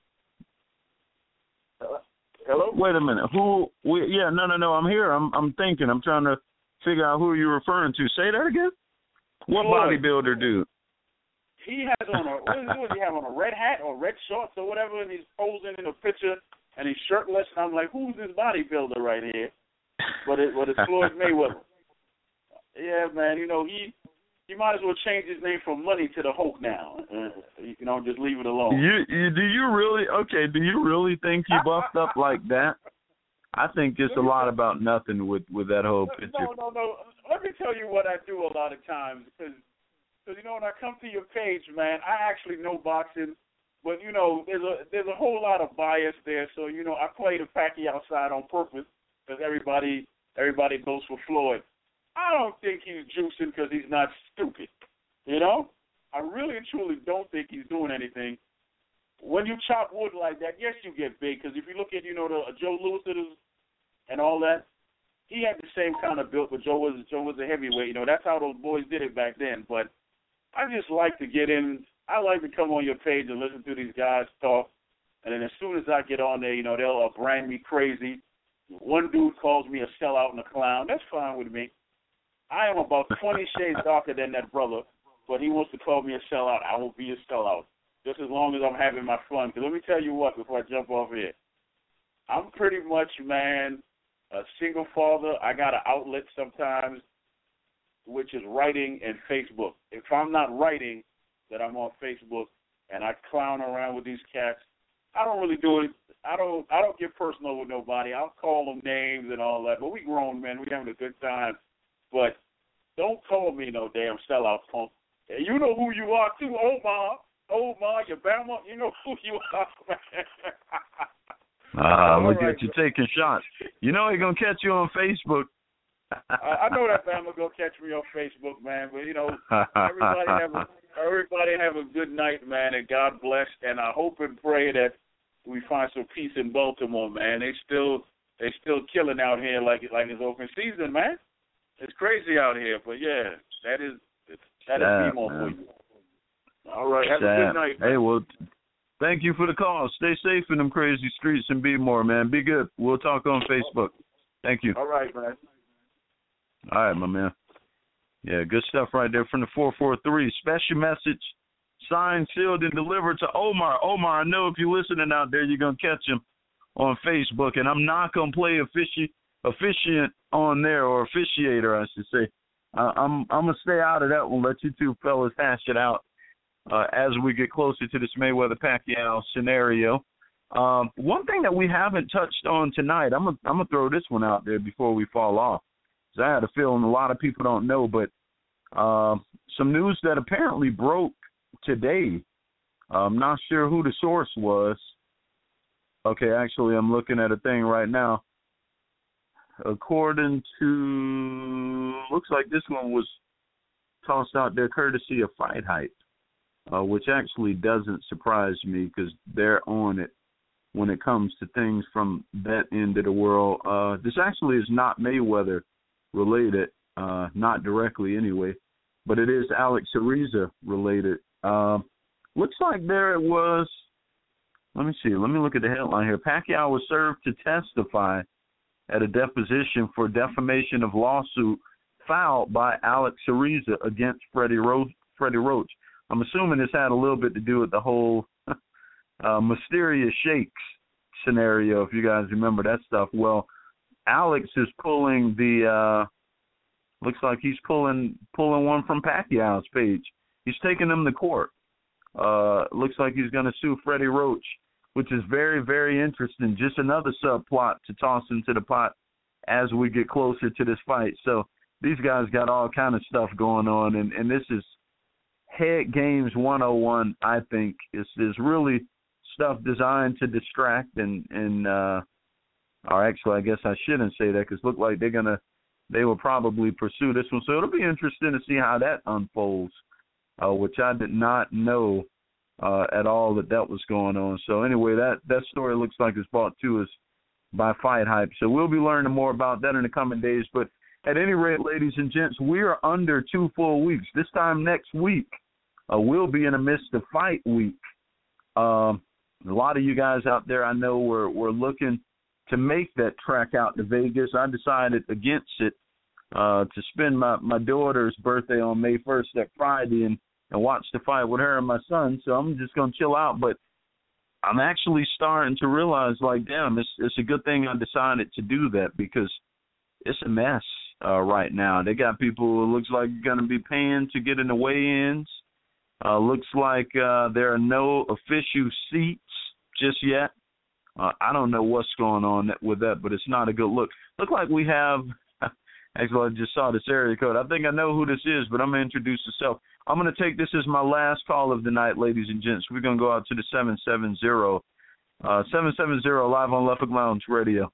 Hello?
Wait a minute. Who? We, yeah, no, no, no. I'm here. I'm I'm thinking. I'm trying to figure out who you're referring to. Say that again. What
Floyd.
bodybuilder dude?
He has on a what, is, what does he have on a red hat or red shorts or whatever, and he's posing in a picture and he's shirtless. And I'm like, who's this bodybuilder right here? But it, but it's Floyd Mayweather. Yeah, man. You know he. You might as well change his name from Money to the Hope now. Uh, you know, just leave it alone.
You, you do you really okay? Do you really think he buffed up like that? I think it's a lot about nothing with, with that whole picture.
No, no, no. Let me tell you what I do a lot of times because, you know, when I come to your page, man, I actually know boxing, but you know, there's a there's a whole lot of bias there. So you know, I play the Pacquiao side on purpose because everybody everybody goes for Floyd. I don't think he's juicing because he's not stupid, you know? I really and truly don't think he's doing anything. When you chop wood like that, yes, you get big because if you look at, you know, the uh, Joe Louis and all that, he had the same kind of build, but Joe was Joe was a heavyweight. You know, that's how those boys did it back then. But I just like to get in. I like to come on your page and listen to these guys talk, and then as soon as I get on there, you know, they'll uh, brand me crazy. One dude calls me a sellout and a clown. That's fine with me. I am about twenty shades darker than that brother, but he wants to call me a sellout. I will be a sellout just as long as I'm having my fun. Because let me tell you what, before I jump off here, I'm pretty much, man, a single father. I got an outlet sometimes, which is writing and Facebook. If I'm not writing, then I'm on Facebook, and I clown around with these cats. I don't really do it. I don't I don't get personal with nobody. I'll call them names and all that. But we grown men. We having a good time. But don't call me no damn sellout punk. And you know who you are, too, Omar. Omar, you Bama. You know who you are, man.
Ah, look
right,
at you taking shots. You know he's going to catch you on Facebook.
I, I know that Bama going to catch me on Facebook, man. But, you know, everybody have a, everybody have a good night, man, and God bless. And I hope and pray that we find some peace in Baltimore, man. They still they still killing out here like like it's open season, man. It's crazy out here, but yeah, that is that is B-more for you. All right, have Sad. a good night, man.
Hey, well, thank you for the call. Stay safe in them crazy streets and be more, man. Be good. We'll talk on Facebook. Thank you.
All right, man.
All right, my man. Yeah, good stuff right there from the four four three. Special message, signed, sealed, and delivered to Omar. Omar, I know if you're listening out there, you're going to catch him on Facebook. And I'm not going to play offici- officiant on there, or officiator, I should say. Uh, I'm I'm going to stay out of that one. Let you two fellas hash it out uh, as we get closer to this Mayweather-Pacquiao scenario. Um, one thing that we haven't touched on tonight, I'm going I'm to throw this one out there before we fall off. I had a feeling a lot of people don't know, but uh, some news that apparently broke today. I'm not sure who the source was. Okay, actually, I'm looking at a thing right now. According to, looks like this one was tossed out there courtesy of Fight Hype, uh, which actually doesn't surprise me because they're on it when it comes to things from that end of the world. Uh, this actually is not Mayweather related, uh, not directly anyway, but it is Alex Ariza related. Uh, looks like there it was. Let me see. Let me look at the headline here. Pacquiao was served to testify at a deposition for defamation of lawsuit filed by Alex Ariza against Freddie Roach. Freddie Roach. I'm assuming this had a little bit to do with the whole uh, mysterious shakes scenario, if you guys remember that stuff. Well, Alex is pulling the, uh, looks like he's pulling pulling one from Pacquiao's page. He's taking him to court. Uh, looks like he's going to sue Freddie Roach, which is very, very interesting. Just another subplot to toss into the pot as we get closer to this fight. So these guys got all kind of stuff going on, and, and this is Head Games one oh one, I think. It's, it's really stuff designed to distract and, and uh, or actually, I guess I shouldn't say that because it look like they're going to, they will probably pursue this one. So it'll be interesting to see how that unfolds, uh, which I did not know uh, at all that that was going on. So anyway, that, that story looks like it's brought to us by Fight Hype. So we'll be learning more about that in the coming days. But at any rate, ladies and gents, we are under two full weeks. This time next week, uh, we'll be in the midst of fight week. Um, a lot of you guys out there I know were, were looking to make that trek out to Vegas. I decided against it uh, to spend my, my daughter's birthday on May first, that Friday, and, and watch the fight with her and my son. So I'm just going to chill out. But I'm actually starting to realize, like, damn, it's, it's a good thing I decided to do that because it's a mess uh, right now. They got people who looks like going to be paying to get in the weigh-ins. Uh, looks like uh, there are no official seats just yet. Uh, I don't know what's going on with that, but it's not a good look. Look like we have, actually I just saw this area code. I think I know who this is, but I'm going to introduce myself. I'm going to take this as my last call of the night, ladies and gents. We're going to go out to the seven seven zero. Uh, seven seven zero live on Leffick Lounge Radio.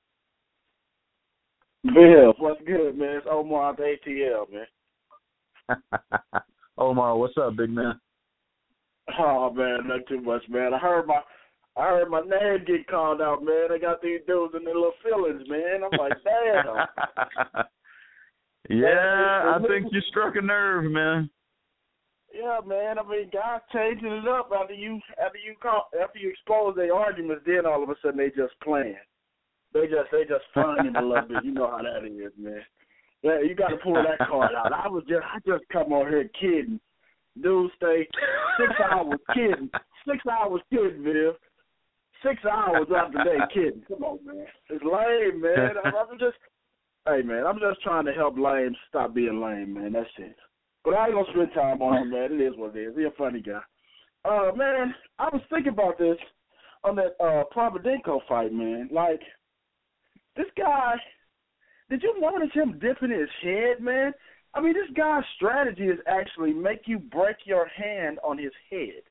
Bill, what's good, man? It's Omar at the A T L, man.
Omar, what's up, big man?
Oh, man, not too much, man. I heard my I heard my name get called out, man. They got these dudes in their little feelings, man. I'm like, damn.
Yeah, I think you struck a nerve, man.
Yeah, man. I mean, guys changing it up after you after you call, after you expose their arguments. Then all of a sudden they just playing. They just they just funning a little bit. You know how that is, man. Yeah, you got to pull that card out. I was just I just come on here kidding. Dude stay six hours kidding. Six hours kidding, Bill. Six hours out the day kidding. Come on, man. It's lame, man. I'm, I'm just, hey, man, I'm just trying to help lame stop being lame, man. That's it. But I ain't going to spend time on him, man. It is what it is. He's a funny guy. Uh, man, I was thinking about this on that uh, Providenko fight, man. Like, this guy, did you notice him dipping his head, man? I mean, this guy's strategy is actually make you break your hand on his head.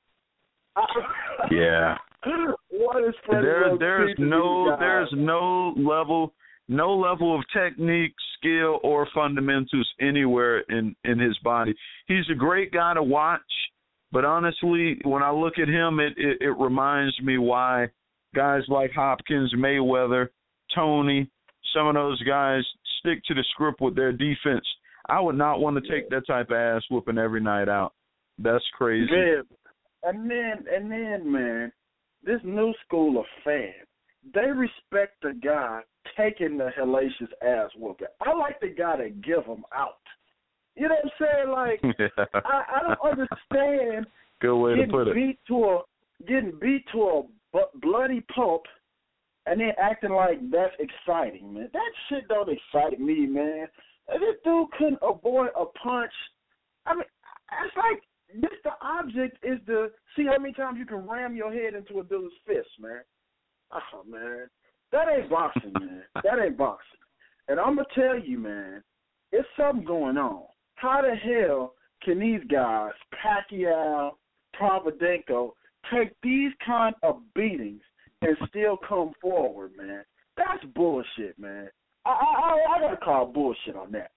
Yeah.
What is Freddie
there,
Rhodes
there's
teaching
no
these guys?
there's no level no level of technique, skill, or fundamentals anywhere in, in his body. He's a great guy to watch, but honestly, when I look at him, it, it, it reminds me why guys like Hopkins, Mayweather, Tony, some of those guys stick to the script with their defense. I would not want to take that type of ass whooping every night out. That's crazy.
Man. And then, and then, man, this new school of fans, they respect the guy taking the hellacious ass whooping. I like the guy that give them out. You know what I'm saying? Like, I, I don't understand
Good way
getting
to put it.
beat to a getting beat to a bu- bloody pulp, and then acting like that's exciting, man. That shit don't excite me, man. And this dude couldn't avoid a punch. I mean, it's like. This the object is to see how many times you can ram your head into a dude's fist, man. Oh, man. That ain't boxing, man. That ain't boxing. And I'm going to tell you, man, it's something going on. How the hell can these guys, Pacquiao, Providenko, take these kind of beatings and still come forward, man? That's bullshit, man. I, I, I got to call bullshit on that.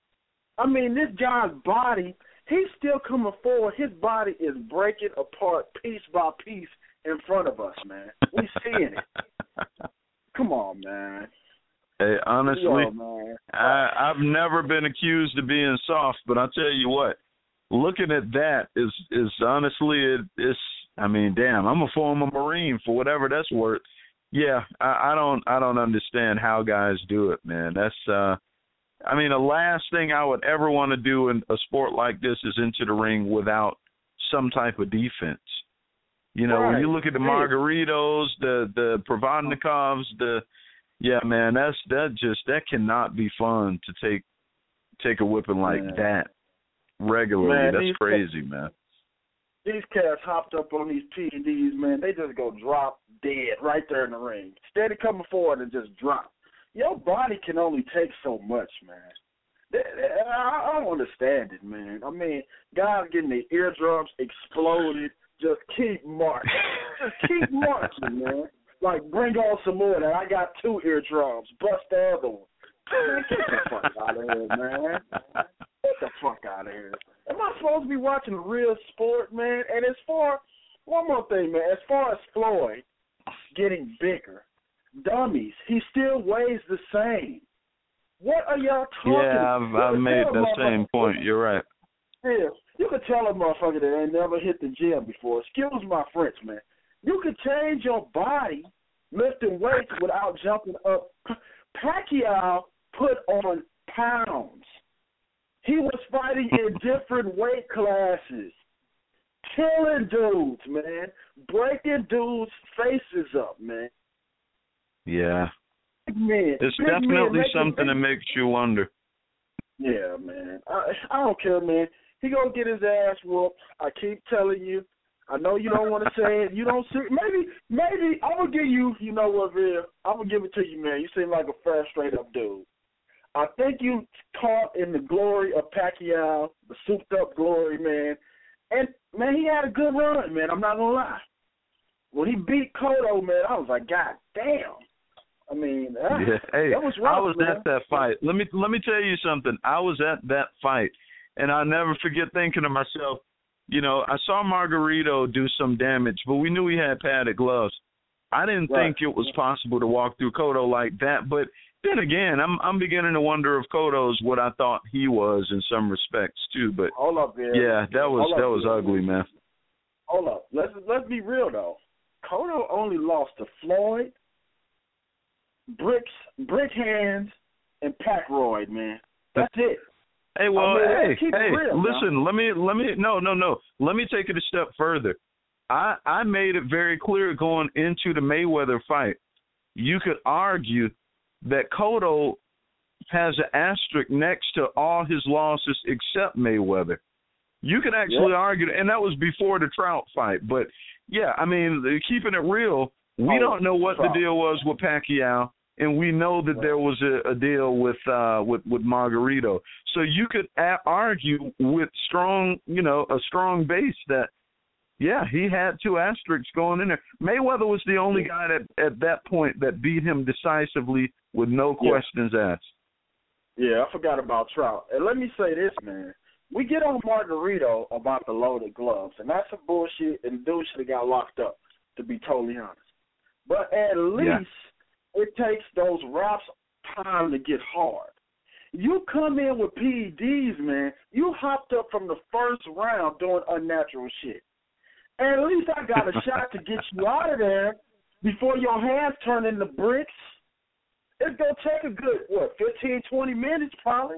I mean, this guy's body... He's still coming forward. His body is breaking apart piece by piece in front of us, man. We seeing it. Come on, man.
Hey, honestly,
Yo, man.
I, I've never been accused of being soft, but I'll tell you what, looking at that is is honestly, it, it's, I mean, damn, I'm a former Marine for whatever that's worth. Yeah, I, I don't I don't understand how guys do it, man. That's, uh, I mean, the last thing I would ever want to do in a sport like this is into the ring without some type of defense. You know,
right.
when you look at the Margaritos, the the Provodnikovs, the yeah, man, that's that just that cannot be fun to take take a whipping like
man.
that regularly.
Man,
that's
these
crazy, man.
These cats hopped up on these P E Ds, man. They just go drop dead right there in the ring. Steady coming forward and just drop. Your body can only take so much, man. I don't understand it, man. I mean, guys getting their eardrums exploded. Just keep marching. Just keep marching, man. Like, bring on some more. That I got two eardrums. Bust the other one. Man, get the fuck out of here, man. Get the fuck out of here. Am I supposed to be watching real sport, man? And as far, one more thing, man. As far as Floyd getting bigger, dummies, he still weighs the same. What are y'all talking
Yeah,
about?
I've, I've made the same point. You're right.
Yeah, you could tell a motherfucker that ain't never hit the gym before. Excuse my French, man. You could change your body lifting weights without jumping up. Pacquiao put on pounds. He was fighting in different weight classes. Killing dudes, man. Breaking dudes' faces up, man.
Yeah.
Big men.
It's
Big
definitely
men
something that makes you wonder.
Yeah, man. I, I don't care, man. He gonna get his ass whooped. I keep telling you. I know you don't want to say it. You don't see. Maybe, maybe I'm gonna give you. You know what, Real? I'm gonna give it to you, man. You seem like a fair, straight up dude. I think you caught in the glory of Pacquiao, the souped up glory, man. And man, he had a good run, man. I'm not gonna lie. When he beat Cotto, man, I was like, God damn. I mean, that,
yeah. Hey,
that was rough,
I was
man.
at that fight. Let me let me tell you something. I was at that fight, and I'll never forget thinking to myself, you know, I saw Margarito do some damage, but we knew he had padded gloves. I didn't
Right.
think it was possible to walk through Cotto like that. But then again, I'm I'm beginning to wonder if Cotto's what I thought he was in some respects too. But
Hold up, man.
yeah, that was
Hold
that
up,
was
man.
ugly, man.
Hold up. Let's let's be real though. Cotto only lost to Floyd, Bricks, Brick Hands, and Pacroyd, man. That's it.
Hey, well,
I mean,
hey, hey,
real,
listen,
now.
let me, let me, no, no, no. Let me take it a step further. I, I made it very clear going into the Mayweather fight, you could argue that Cotto has an asterisk next to all his losses except Mayweather. You could actually
yep.
argue, and that was before the Trout fight. But, yeah, I mean, keeping it real, we
oh,
don't know what
Trout.
the deal was with Pacquiao. And we know that there was a, a deal with uh, with with Margarito, so you could a- argue with strong, you know, a strong base that, yeah, he had two asterisks going in there. Mayweather was the only guy that at that point that beat him decisively with no questions yeah. asked.
Yeah, I forgot about Trout. And let me say this, man. We get on Margarito about the loaded gloves, and that's some bullshit, and dude should have got locked up, to be totally honest. But at least.
Yeah.
It takes those raps time to get hard. You come in with P E Ds, man. You hopped up from the first round doing unnatural shit. And at least I got a shot to get you out of there before your hands turn into bricks. It's going to take a good, what, fifteen, twenty minutes probably?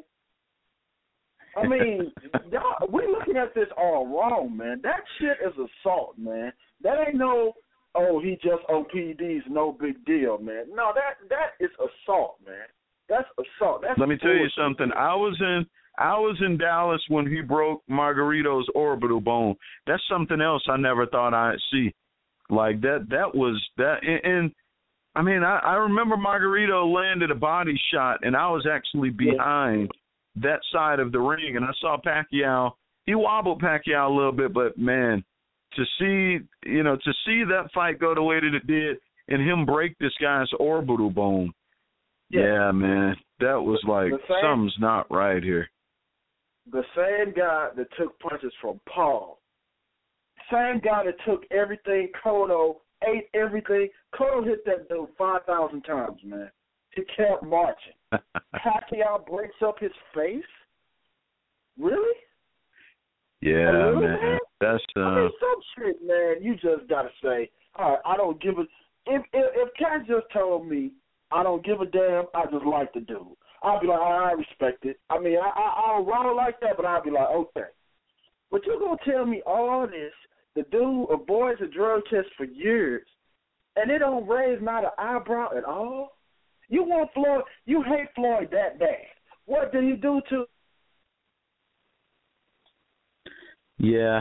I mean, y'all, we're looking at this all wrong, man. That shit is assault, man. That ain't no... oh, he just on P E Ds, no big deal, man. No, that that is assault, man. That's assault. That's
Let me tell you something. I was in I was in Dallas when he broke Margarito's orbital bone. That's something else I never thought I'd see. Like that that was that and, and I mean I, I remember Margarito landed a body shot and I was actually behind yeah. that side of the ring and I saw Pacquiao. He wobbled Pacquiao a little bit, but man, To see, you know, to see that fight go the way that it did and him break this guy's orbital bone, yeah, yeah man, that was like, same, something's not right here.
The same guy that took punches from Paul, same guy that took everything, Cotto, ate everything. Cotto hit that dude five thousand times, man. He kept marching. Pacquiao breaks up his face? Really?
Yeah,
really,
man.
man.
That's uh.
I mean, some shit, man. You just gotta say, all right, I don't give a. If if, if Cat just told me I don't give a damn, I just like the dude, I'll be like, all right, I respect it. I mean, I I, I don't roll like that, but I'll be like, okay. But you're gonna tell me all this? The dude avoids a drug test for years, and it don't raise not an eyebrow at all. You want Floyd? You hate Floyd that bad? What did he do to?
Yeah,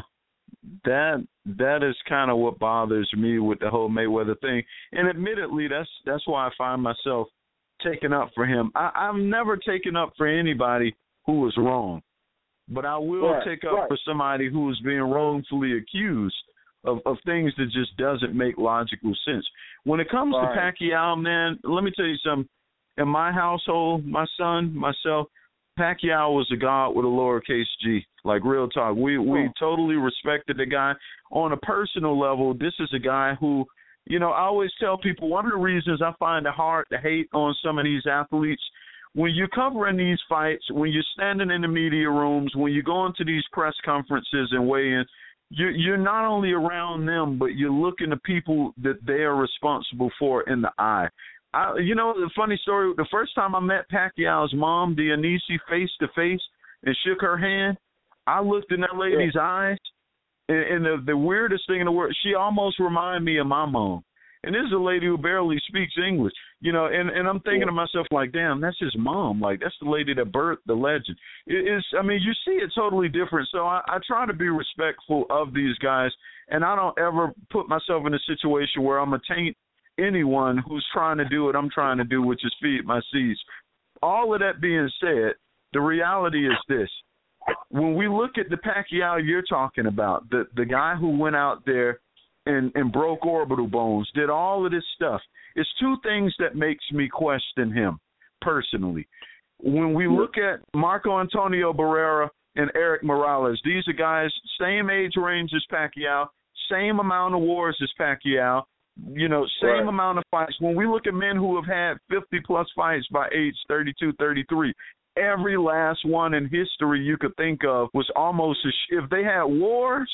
that that is kind of what bothers me with the whole Mayweather thing. And admittedly, that's that's why I find myself taking up for him. I, I've never taken up for anybody who was wrong, but I will
right,
take up
right.
for somebody who is being wrongfully accused of, of things that just doesn't make logical sense. When it comes
right.
to Pacquiao, man, let me tell you something. In my household, my son, myself, Pacquiao was a god with a lowercase g. Like, real talk. We we totally respected the guy. On a personal level, this is a guy who, you know, I always tell people one of the reasons I find it hard to hate on some of these athletes, when you're covering these fights, when you're standing in the media rooms, when you go into these press conferences and weigh-ins, you're, you're not only around them, but you're looking at people that they are responsible for in the eye. I, you know, the funny story, the first time I met Pacquiao's mom, Dionisi, face-to-face and shook her hand, I looked in that lady's yeah. eyes, and, and the, the weirdest thing in the world, she almost reminded me of my mom. And this is a lady who barely speaks English, you know, and, and I'm thinking yeah. to myself, like, damn, that's his mom. Like, that's the lady that birthed the legend. It is, I mean, you see it totally different. So I, I try to be respectful of these guys, and I don't ever put myself in a situation where I'm going to taint anyone who's trying to do what I'm trying to do, which is feed my seeds. All of that being said, the reality is this. When we look at the Pacquiao you're talking about, the, the guy who went out there and, and broke orbital bones, did all of this stuff, it's two things that makes me question him personally. When we look at Marco Antonio Barrera and Eric Morales, these are guys, same age range as Pacquiao, same amount of wars as Pacquiao, you know, same right. amount of fights. When we look at men who have had fifty-plus fights by age thirty-two, thirty-three, every last one in history you could think of was almost a sh- if they had wars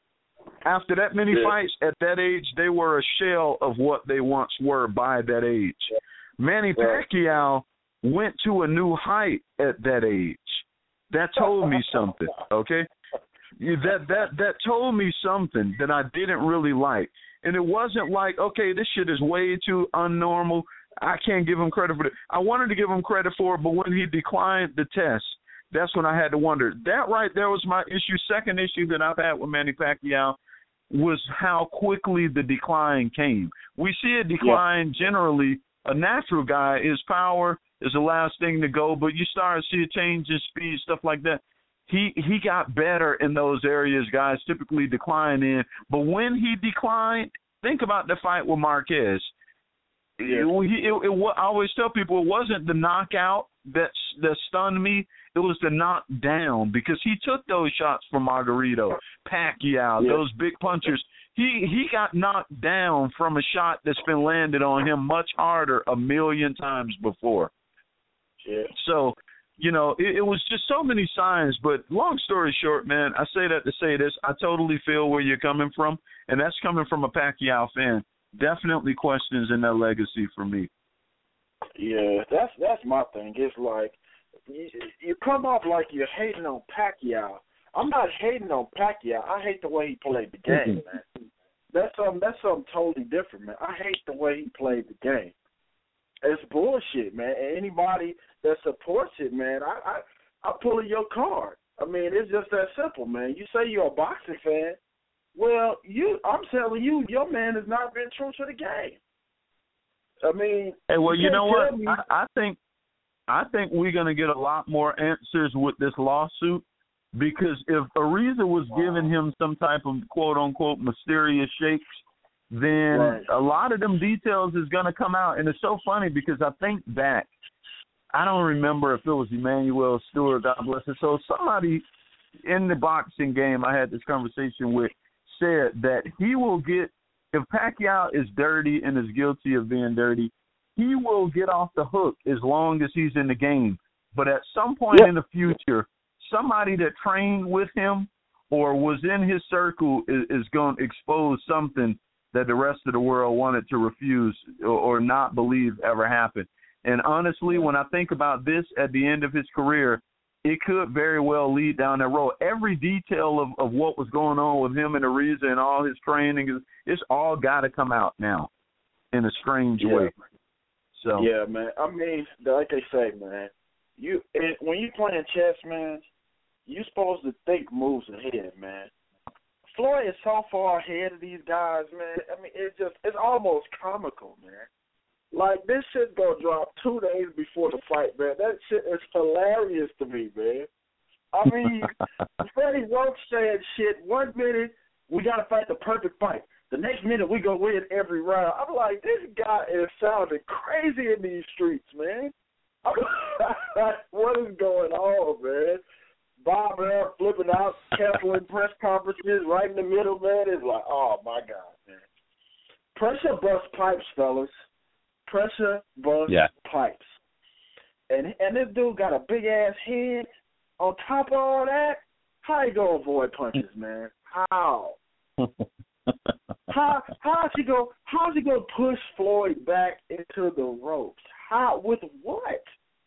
after that many yeah. fights at that age, they were a shell of what they once were by that age. Yeah. Manny Pacquiao went to a new height at that age. That told me something, okay? That that that told me something that I didn't really like. And it wasn't like, okay, this shit is way too unnormal. I can't give him credit for it. I wanted to give him credit for it, but when he declined the test, that's when I had to wonder. That right there was my issue. Second issue that I've had with Manny Pacquiao was how quickly the decline came. We see a decline yeah. generally. A natural guy, his power is the last thing to go, but you start to see a change in speed, stuff like that. He he got better in those areas guys typically decline in. But when he declined, think about the fight with Marquez. Yeah. It, it, it, it, I always tell people it wasn't the knockout that, that stunned me. It was the knockdown because he took those shots from Margarito, Pacquiao, yeah. those big punchers. He he got knocked down from a shot that's been landed on him much harder a million times before. Yeah. So, you know, it, it was just so many signs. But long story short, man, I say that to say this. I totally feel where you're coming from, and that's coming from a Pacquiao fan. Definitely questions in that legacy for me.
Yeah, that's that's my thing. It's like you, you come off like you're hating on Pacquiao. I'm not hating on Pacquiao. I hate the way he played the game, mm-hmm. man. That's something that's something totally different, man. I hate the way he played the game. It's bullshit, man. Anybody that supports it, man, I I, I pull your card. I mean, it's just that simple, man. You say you're a boxing fan. Well, you, I'm telling you, your man has not been true to the game. I mean,
hey, well, you,
you
know what?
Me-
I, I think, I think we're gonna get a lot more answers with this lawsuit because if Ariza was wow. giving him some type of quote unquote mysterious shakes, then right. a lot of them details is gonna come out. And it's so funny because I think back, I don't remember if it was Emmanuel Stewart, God bless him. So somebody in the boxing game I had this conversation with said that he will get, if Pacquiao is dirty and is guilty of being dirty, he will get off the hook as long as he's in the game. But at some point yep. in the future, somebody that trained with him or was in his circle is, is going to expose something that the rest of the world wanted to refuse or, or not believe ever happened. And honestly, when I think about this at the end of his career, it could very well lead down that road. Every detail of, of what was going on with him and Ariza and all his training, it's all got to come out now in a strange
yeah.
way. So
yeah, man. I mean, like they say, man, you it, when you playing chess, man, you're supposed to think moves ahead, man. Floyd is so far ahead of these guys, man. I mean, it's just it's almost comical, man. Like, this shit gonna drop two days before the fight, man. That shit is hilarious to me, man. I mean, Freddie Roach saying shit, one minute we gotta fight the perfect fight. The next minute we gonna win every round. I'm like, this guy is sounding crazy in these streets, man. I'm like, what is going on, man? Bob Air flipping out, canceling press conferences right in the middle, man. It's like, oh, my God, man. Pressure bust pipes, fellas. Pressure bust yeah. pipes. And and this dude got a big-ass head. On top of all that, how you going to avoid punches, man? How? how how's he go how's he gonna push Floyd back into the ropes? How, with what?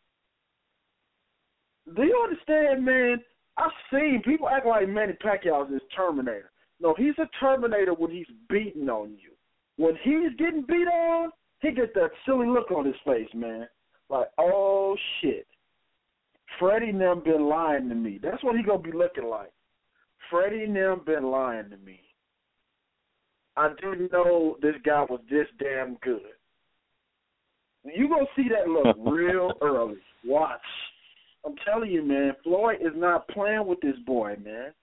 Do you understand, man? I've seen people act like Manny Pacquiao is this Terminator. No, he's a Terminator when he's beating on you. When he's getting beat on, he gets that silly look on his face, man. Like, oh, shit. Freddie and them been lying to me. That's what he going to be looking like. Freddie and them been lying to me. I didn't know this guy was this damn good. You going to see that look real early. Watch. I'm telling you, man, Floyd is not playing with this boy, man.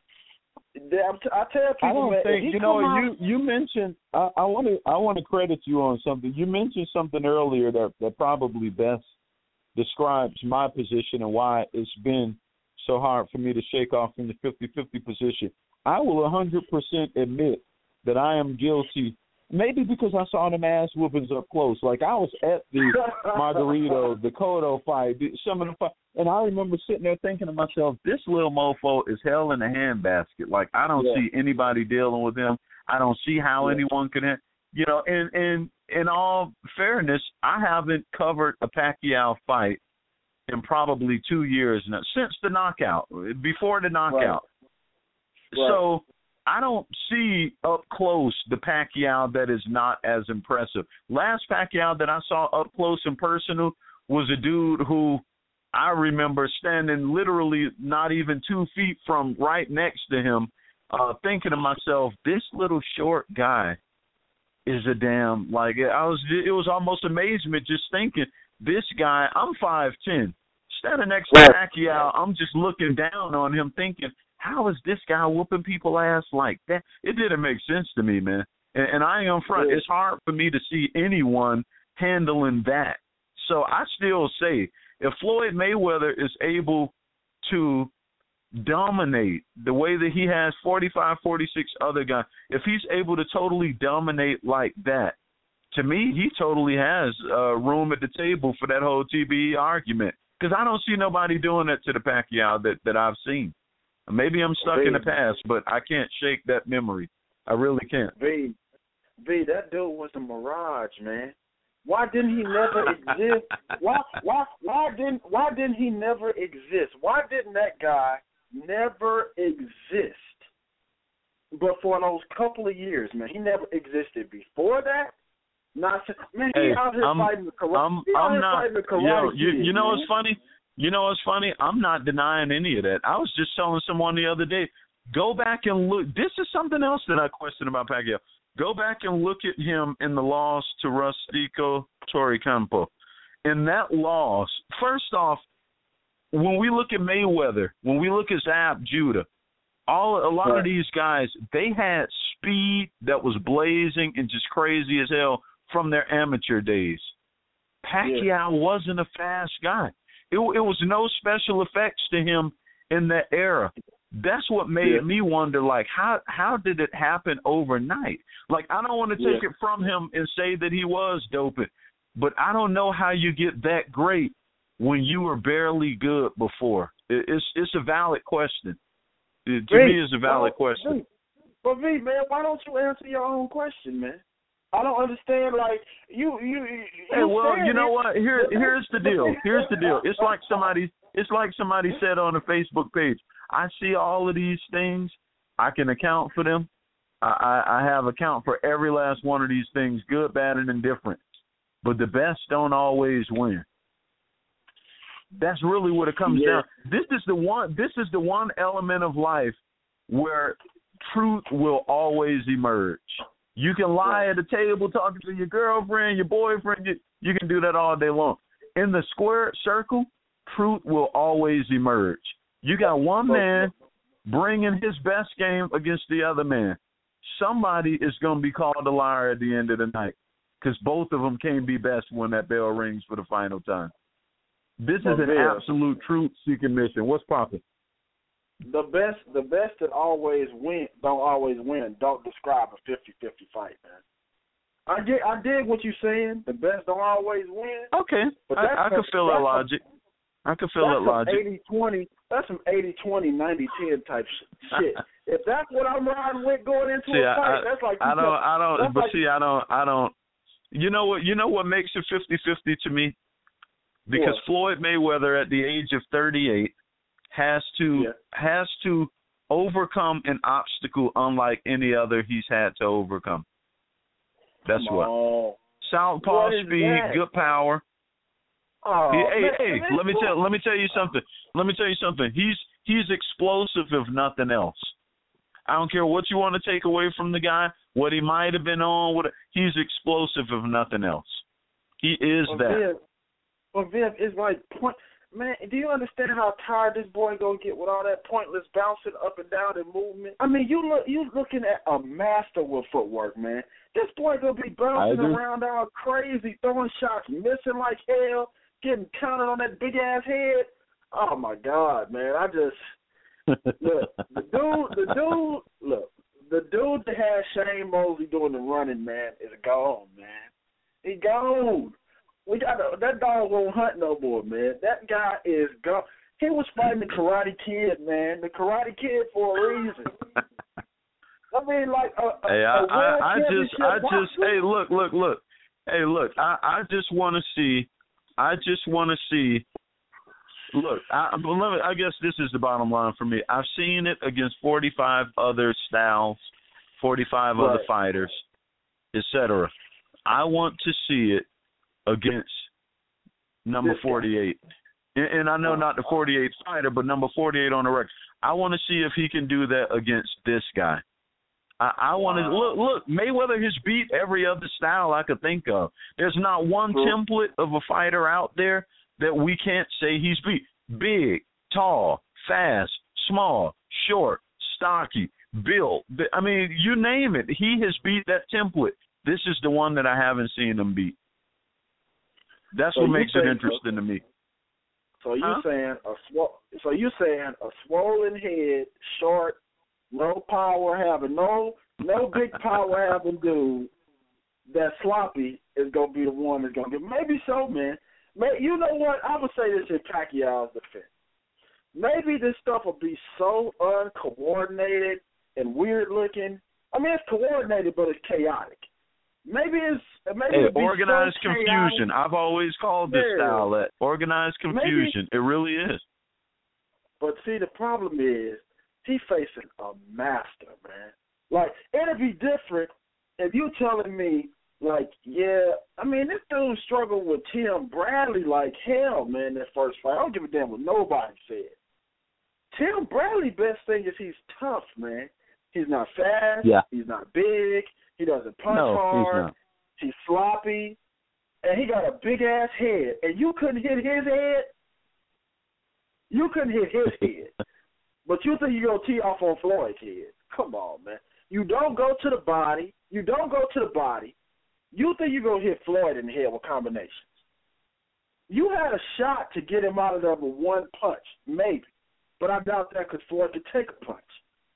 I tell people,
I don't
man,
think you know.
out,
you you mentioned. I want to. I want to credit you on something. You mentioned something earlier that that probably best describes my position and why it's been so hard for me to shake off from the fifty-fifty position. I will one hundred percent admit that I am guilty. Maybe because I saw them ass whoopings up close. Like, I was at the Margarito, the Cotto fight, some of the fight, and I remember sitting there thinking to myself, this little mofo is hell in a handbasket. Like, I don't yeah. see anybody dealing with him. I don't see how yeah. anyone can, you know, and, and in all fairness, I haven't covered a Pacquiao fight in probably two years now, since the knockout, before the knockout.
Right. Right.
So I don't see up close the Pacquiao that is not as impressive. Last Pacquiao that I saw up close and personal was a dude who I remember standing literally not even two feet from right next to him, uh, thinking to myself, this little short guy is a damn, like, I was, it was almost amazement just thinking, this guy, I'm five ten, standing next to Pacquiao, I'm just looking down on him thinking, how is this guy whooping people ass like that? It didn't make sense to me, man. And, and I am front. It's hard for me to see anyone handling that. So I still say, if Floyd Mayweather is able to dominate the way that he has forty-five, forty-six other guys, if he's able to totally dominate like that, to me, he totally has uh, room at the table for that whole T B E argument. Because I don't see nobody doing that to the Pacquiao that, that I've seen. Maybe I'm stuck v, in the past, but I can't shake that memory. I really can't.
V, V, that dude was a mirage, man. Why didn't he never exist? Why, why, why didn't, why didn't he never exist? Why didn't that guy never exist? But for those couple of years, man, he never existed before that. Not man, he
hey,
out here
I'm,
fighting the karate.
I'm, I'm not.
Karate
Yo, you,
kid,
you know
man.
what's funny? You know what's funny? I'm not denying any of that. I was just telling someone the other day, go back and look. This is something else that I question about Pacquiao. Go back and look at him in the loss to Rustico Torrecampo. In that loss, first off, when we look at Mayweather, when we look at Zab Judah, all a lot
right.
of these guys, they had speed that was blazing and just crazy as hell from their amateur days. Pacquiao yeah. wasn't a fast guy. It, it was no special effects to him in that era. That's what made yeah. me wonder, like, how how did it happen overnight? Like, I don't want to take
yeah.
it from him and say that he was doping, but I don't know how you get that great when you were barely good before. It, it's it's a valid question. It, to
V,
me, it's a valid
well,
question.
V, but V, man, why don't you answer your own question, man? I don't understand. Like you, you. you
hey, well, you know
it.
what? Here, here's the deal. Here's the deal. It's like somebody. It's like somebody said on a Facebook page. I see all of these things. I can account for them. I, I, I have account for every last one of these things, good, bad, and indifferent. But the best don't always win. That's really what it comes
yeah.
down. This is the one. This is the one element of life where truth will always emerge. You can lie at a table talking to your girlfriend, your boyfriend. You, you can do that all day long. In the square circle, truth will always emerge. You got one man bringing his best game against the other man. Somebody is going to be called a liar at the end of the night because both of them can't be best when that bell rings for the final time. This is an absolute truth-seeking mission. What's popping?
The best, the best that always win, don't always win. Don't describe a fifty-fifty fight, man. I get, I dig what you're saying. The best don't always win.
Okay,
but
I, I can feel that logic. I can feel that logic.
eighty twenty, that's some eighty twenty, ninety ten type shit. If that's what I'm riding with going into
see,
a fight,
I,
that's like
I don't, I don't. But
like,
see, I don't, I don't. You know what? You know what makes it fifty-fifty to me? Because
what?
Floyd Mayweather, at the age of thirty-eight, has to
yeah.
has to overcome an obstacle unlike any other he's had to overcome. That's
Come
what.
On.
Southpaw
what
speed,
that?
good power.
Oh,
he, hey,
man,
hey,
man,
let me tell let me tell you something. Let me tell you something. He's he's explosive if nothing else. I don't care what you want to take away from the guy, what he might have been on, what he's explosive if nothing else. He is
well,
that.
Viv, well, Viv, it's like point. Man, do you understand how tired this boy gonna get with all that pointless bouncing up and down and movement? I mean, you look, you looking at a master with footwork, man. This boy gonna be bouncing around all crazy, throwing shots, missing like hell, getting counted on that big ass head. Oh my God, man! I just look the dude, the dude, look the dude that has Shane Mosley doing the running, man, is gone, man. He gone. We got to, that dog won't hunt no more, man. That guy is gone. He was fighting the Karate Kid, man. The Karate Kid for a reason. I mean, like a, a,
hey, I,
a world
I, I just, I just,
boxer.
hey, look, look, look. Hey, look. I, I just want to see. I just want to see look, I, I guess this is the bottom line for me. I've seen it against forty-five other styles, forty-five right. other fighters, et cetera. I want to see it against number this forty-eight. And, and I know not the forty-eight fighter, but number forty-eight on the record. I want to see if he can do that against this guy. I, I want to look. Look, Mayweather has beat every other style I could think of. There's not one True. template of a fighter out there that we can't say he's beat. Big, tall, fast, small, short, stocky, built. I mean, you name it. He has beat that template. This is the one that I haven't seen him beat. That's so what makes it interesting so, to me.
So you
huh?
saying a sw- So you saying a swollen head, short, no power having, no no big power having dude that's sloppy is gonna be the one that's gonna get. Maybe so, man. Maybe, you know what? I would say this in Pacquiao's defense. Maybe this stuff will be so uncoordinated and weird looking. I mean, it's coordinated, but it's chaotic. Maybe it's maybe
hey,
it'll be
organized
so
confusion.
chaotic.
I've always called this
yeah.
style that organized confusion. Maybe, it really is.
But see, the problem is he's facing a master, man. Like, it'd be different if you telling me, like, yeah, I mean, this dude struggled with Tim Bradley like hell, man, that first fight. I don't give a damn what nobody said. Tim Bradley, best thing is he's tough, man. He's not fast.
Yeah.
He's not big. He doesn't punch
no,
hard.
He's,
he's sloppy. And he got a big-ass head. And you couldn't hit his head? You couldn't hit his head. But you think you're going to tee off on Floyd's head. Come on, man. You don't go to the body. You don't go to the body. You think you're going to hit Floyd in the head with combinations. You had a shot to get him out of there with one punch, maybe. But I doubt that because Floyd could take a punch.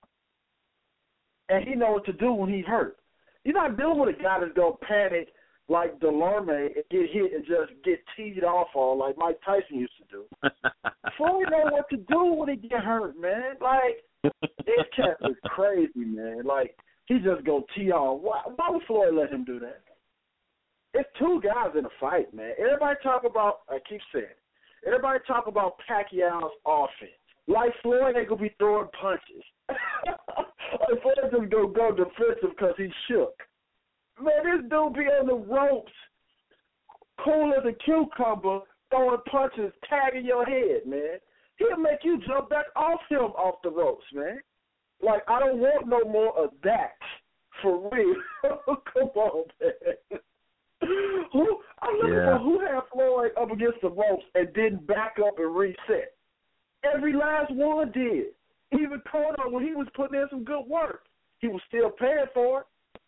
And he know what to do when he hurt. You're not dealing with a guy that's going to panic like Delorme and get hit and just get teed off on like Mike Tyson used to do. Floyd know what to do when he get hurt, man. Like, this cat is crazy, man. Like, he just go tee off. Why, why would Floyd let him do that? It's two guys in a fight, man. Everybody talk about, I keep saying it, everybody talk about Pacquiao's offense. Like Floyd ain't going to be throwing punches. Like Floyd just going to go defensive because he shook. Man, this dude be on the ropes, cool as a cucumber, throwing punches, tagging your head, man. He'll make you jump back off him off the ropes, man. Like, I don't want no more of that, for real. Come on, man. Who, I'm looking
yeah.
for who had Floyd up against the ropes and didn't back up and reset. Every last one did. Even Cotto, when he was putting in some good work, he was still paying for it.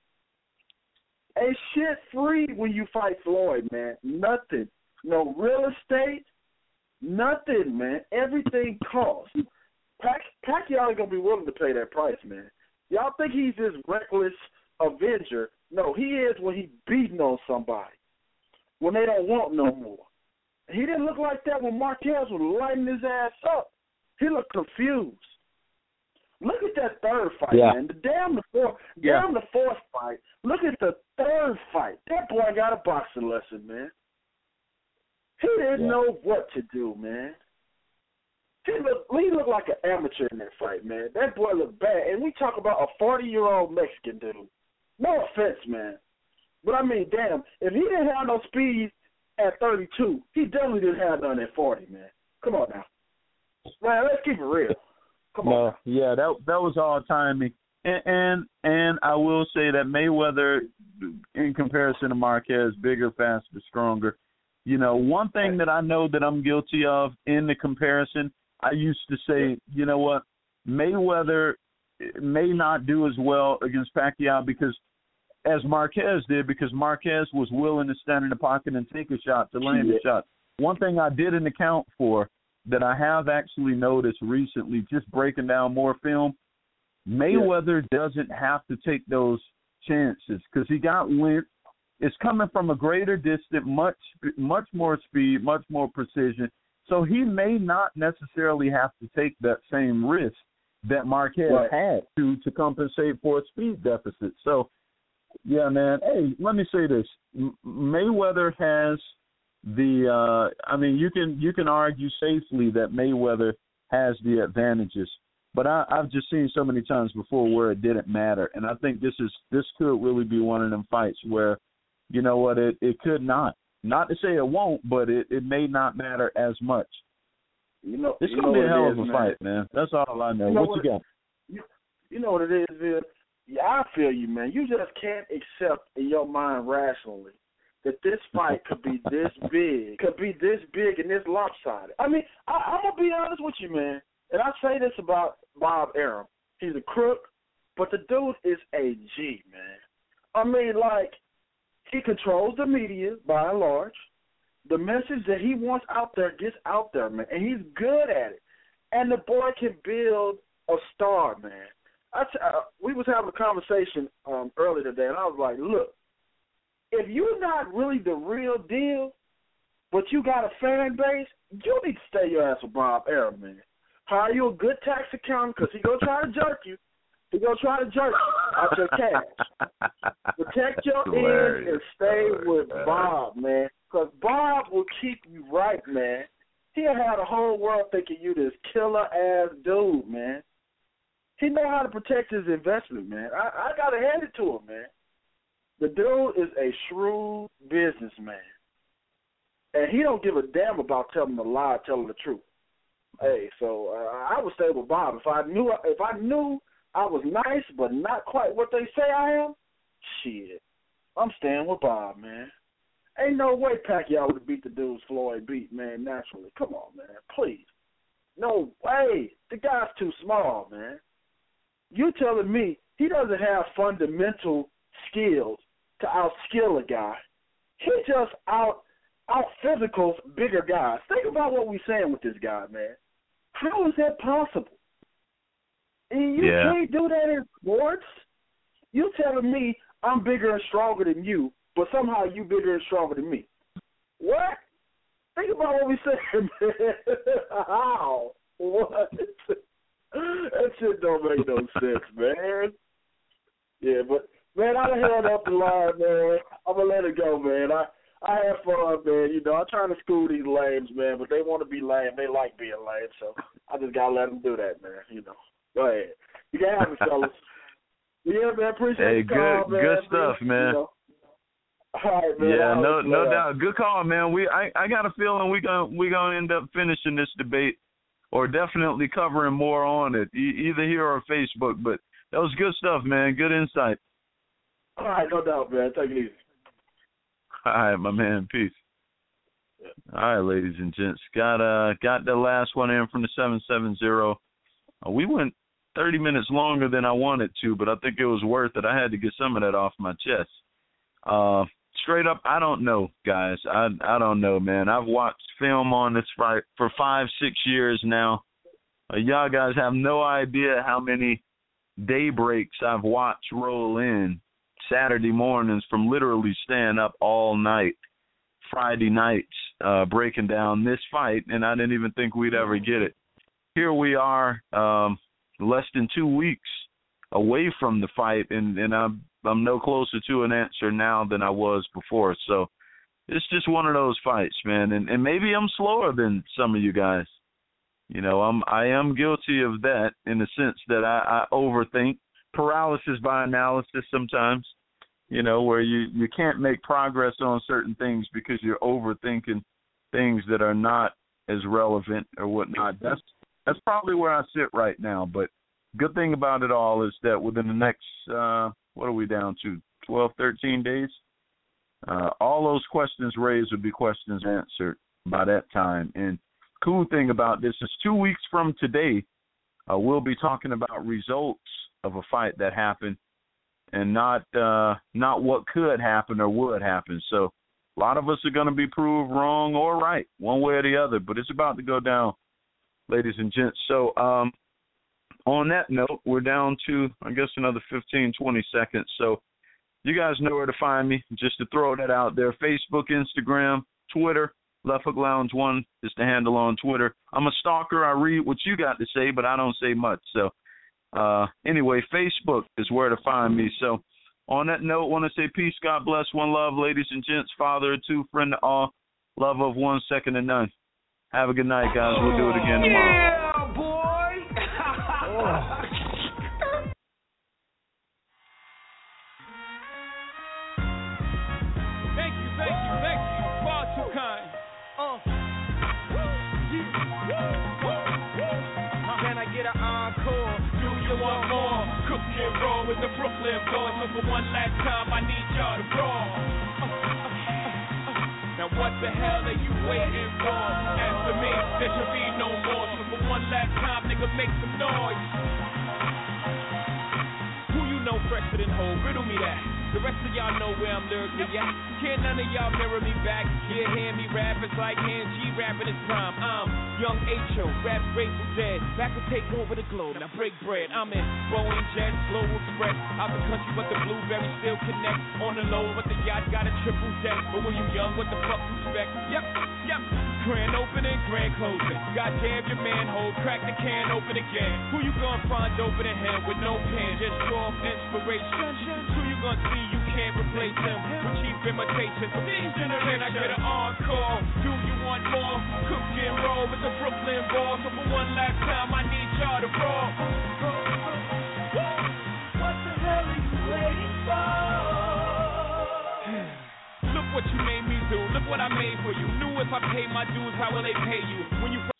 Ain't shit free when you fight Floyd, man. Nothing. No real estate. Nothing, man. Everything costs. Pac- Pacquiao ain't going to be willing to pay that price, man. Y'all think he's this reckless avenger. No, he is when he beating on somebody. When they don't want no more. He didn't look like that when Marquez was lighting his ass up. He looked confused. Look at that third fight,
yeah.
man. The damn the fourth,
yeah.
damn the fourth fight. Look at the third fight. That boy got a boxing lesson, man. He didn't yeah. know what to do, man. He looked, he looked like an amateur in that fight, man. That boy looked bad. And we talk about a forty-year-old Mexican dude. No offense, man. But, I mean, damn, if he didn't have no speed at thirty-two, he definitely didn't have none at forty, man. Come on now. Man, let's keep it real. Come
no,
on.
Yeah, that that was all timing. And, and and I will say that Mayweather, in comparison to Marquez, bigger, faster, stronger. You know, one thing that I know that I'm guilty of in the comparison, I used to say, you know what, Mayweather may not do as well against Pacquiao because as Marquez did, because Marquez was willing to stand in the pocket and take a shot to land
yeah.
a shot. One thing I didn't account for that I have actually noticed recently, just breaking down more film, Mayweather yeah. doesn't have to take those chances because he got length. It's coming from a greater distance, much much more speed, much more precision. So he may not necessarily have to take that same risk that Marquez
right.
had to to compensate for a speed deficit. So, yeah, man, hey, let me say this. Mayweather has the uh, I mean, you can you can argue safely that Mayweather has the advantages, but I, I've just seen so many times before where it didn't matter, and I think this is this could really be one of them fights where, you know what, it, it could not. Not to say it won't, but it, it may not matter as much.
You know,
it's
you
gonna
know
be a hell
is,
of a
man.
fight, man. That's all I know.
You know
what,
what
you got?
You, you know what it is, Viv? Yeah, I feel you, man. You just can't accept in your mind rationally that this fight could be this big, could be this big and this lopsided. I mean, I, I'm gonna be honest with you, man. And I say this about Bob Arum. He's a crook, but the dude is a G, man. I mean, like, he controls the media by and large. The message that he wants out there gets out there, man, and he's good at it. And the boy can build a star, man. I t- uh, we was having a conversation um, earlier today, and I was like, look, if you're not really the real deal, but you got a fan base, you need to stay your ass with Bob Arum, man. Hire you a good tax accountant because he going to try to jerk you. He going to try to jerk you out your cash. Protect your ears and stay with Bob, man, because Bob will keep you right, man. He'll have the whole world thinking you this killer-ass dude, man. He know how to protect his investment, man. I, I got to hand it to him, man. The dude is a shrewd businessman, and he don't give a damn about telling a lie, telling the truth. Hey, so uh, I would stay with Bob. If I knew, if I knew I was nice, but not quite what they say I am, shit, I'm staying with Bob, man. Ain't no way Pacquiao would have beat the dudes Floyd beat, man, naturally. Come on, man, please. No way. The guy's too small, man. You telling me he doesn't have fundamental skills to outskill a guy. He just out out physicals bigger guys. Think about what we're saying with this guy, man. How is that possible? And you
yeah.
can't do that in sports? You telling me I'm bigger and stronger than you, but somehow you bigger and stronger than me. What? Think about what we're saying, man. How? What? That shit don't make no sense, man. Yeah, but, man, I done held up the line, man. I'm going to let it go, man. I, I have fun, man. You know, I'm trying to school these lames, man, but they want to be lame. They like being lame, so I just got to let them do that, man. You know. Go ahead. You can have it, fellas. Yeah, man, appreciate
hey,
the
good,
call, man.
good stuff, man.
You know. All right, man.
Yeah,
I'll
no, no
out.
doubt. Good call, man. We, I, I got a feeling we gonna we gonna end up finishing this debate, or definitely covering more on it, e- either here or Facebook. But that was good stuff, man. Good insight.
All right, no doubt, man. Take it easy.
All right, my man. Peace. Yeah. All right, ladies and gents. Got uh got the last one in from the seven seven zero. Uh, we went thirty minutes longer than I wanted to, but I think it was worth it. I had to get some of that off my chest. Uh, straight up, I don't know, guys. I I don't know, man. I've watched film on this fight for five, six years now. Uh, y'all guys have no idea how many daybreaks I've watched roll in Saturday mornings from literally staying up all night, Friday nights, uh, breaking down this fight, and I didn't even think we'd ever get it. Here we are, um, less than two weeks away from the fight, and, and I'm, I'm no closer to an answer now than I was before. So it's just one of those fights, man. And, and maybe I'm slower than some of you guys. You know, I'm, I am guilty of that in the sense that I, I overthink, paralysis by analysis sometimes, you know, where you, you can't make progress on certain things because you're overthinking things that are not as relevant or whatnot. That's That's probably where I sit right now. But good thing about it all is that within the next, uh, what are we down to, twelve, thirteen days? Uh, all those questions raised would be questions answered by that time. And cool thing about this is two weeks from today, uh, we'll be talking about results of a fight that happened and not uh, not what could happen or would happen. So a lot of us are going to be proved wrong or right, one way or the other. But it's about to go down, ladies and gents. So um, on that note, we're down to, I guess, another fifteen, twenty seconds. So you guys know where to find me, just to throw that out there. Facebook, Instagram, Twitter. Left Hook Lounge one is the handle on Twitter. I'm a stalker. I read what you got to say, but I don't say much. So uh, anyway, Facebook is where to find me. So on that note, I want to say peace, God bless, one love, ladies and gents, father to, friend to all. Love of one, second to none. Have a good night, guys. We'll do it again tomorrow.
Yeah, boy. oh. Thank you, thank you, thank you. Far too kind. Uh. Can I get an encore? Do you want more? Cook and roll with the Brooklyn boys. So for one last time, I need y'all to roll. Now what the hell are you waiting for? Answer me, there should be no more. So for one last time, nigga, make some noise. Who you know fresher than whole? Riddle me that. The rest of y'all know where I'm lyrically at. Can't none of y'all mirror me back. Yeah, hear me rap, it's like hand G rapping his prime. I'm Young H O, rap Grateful Dead. Back to take over the globe, now break bread. I'm in Boeing Jet, Global Express. Out the country, but the blueberries still connect. On the low, but the yacht got a triple deck. But when you young, what the fuck you expect? Yep, yep. Grand opening, grand closing. Goddamn your manhole, crack the can open again. Who you gonna find open in hell with no pen? Just draw off inspiration. Who you gonna see? You can't replace them with cheap imitations. From these generation, I get an encore. Do you want more? Cook and roll with the Brooklyn Balls. So for one last time, I need y'all to roll. What the hell are you waiting for? Look what you made me do. Look what I made for you. Knew if I paid my dues, how will they pay you? When you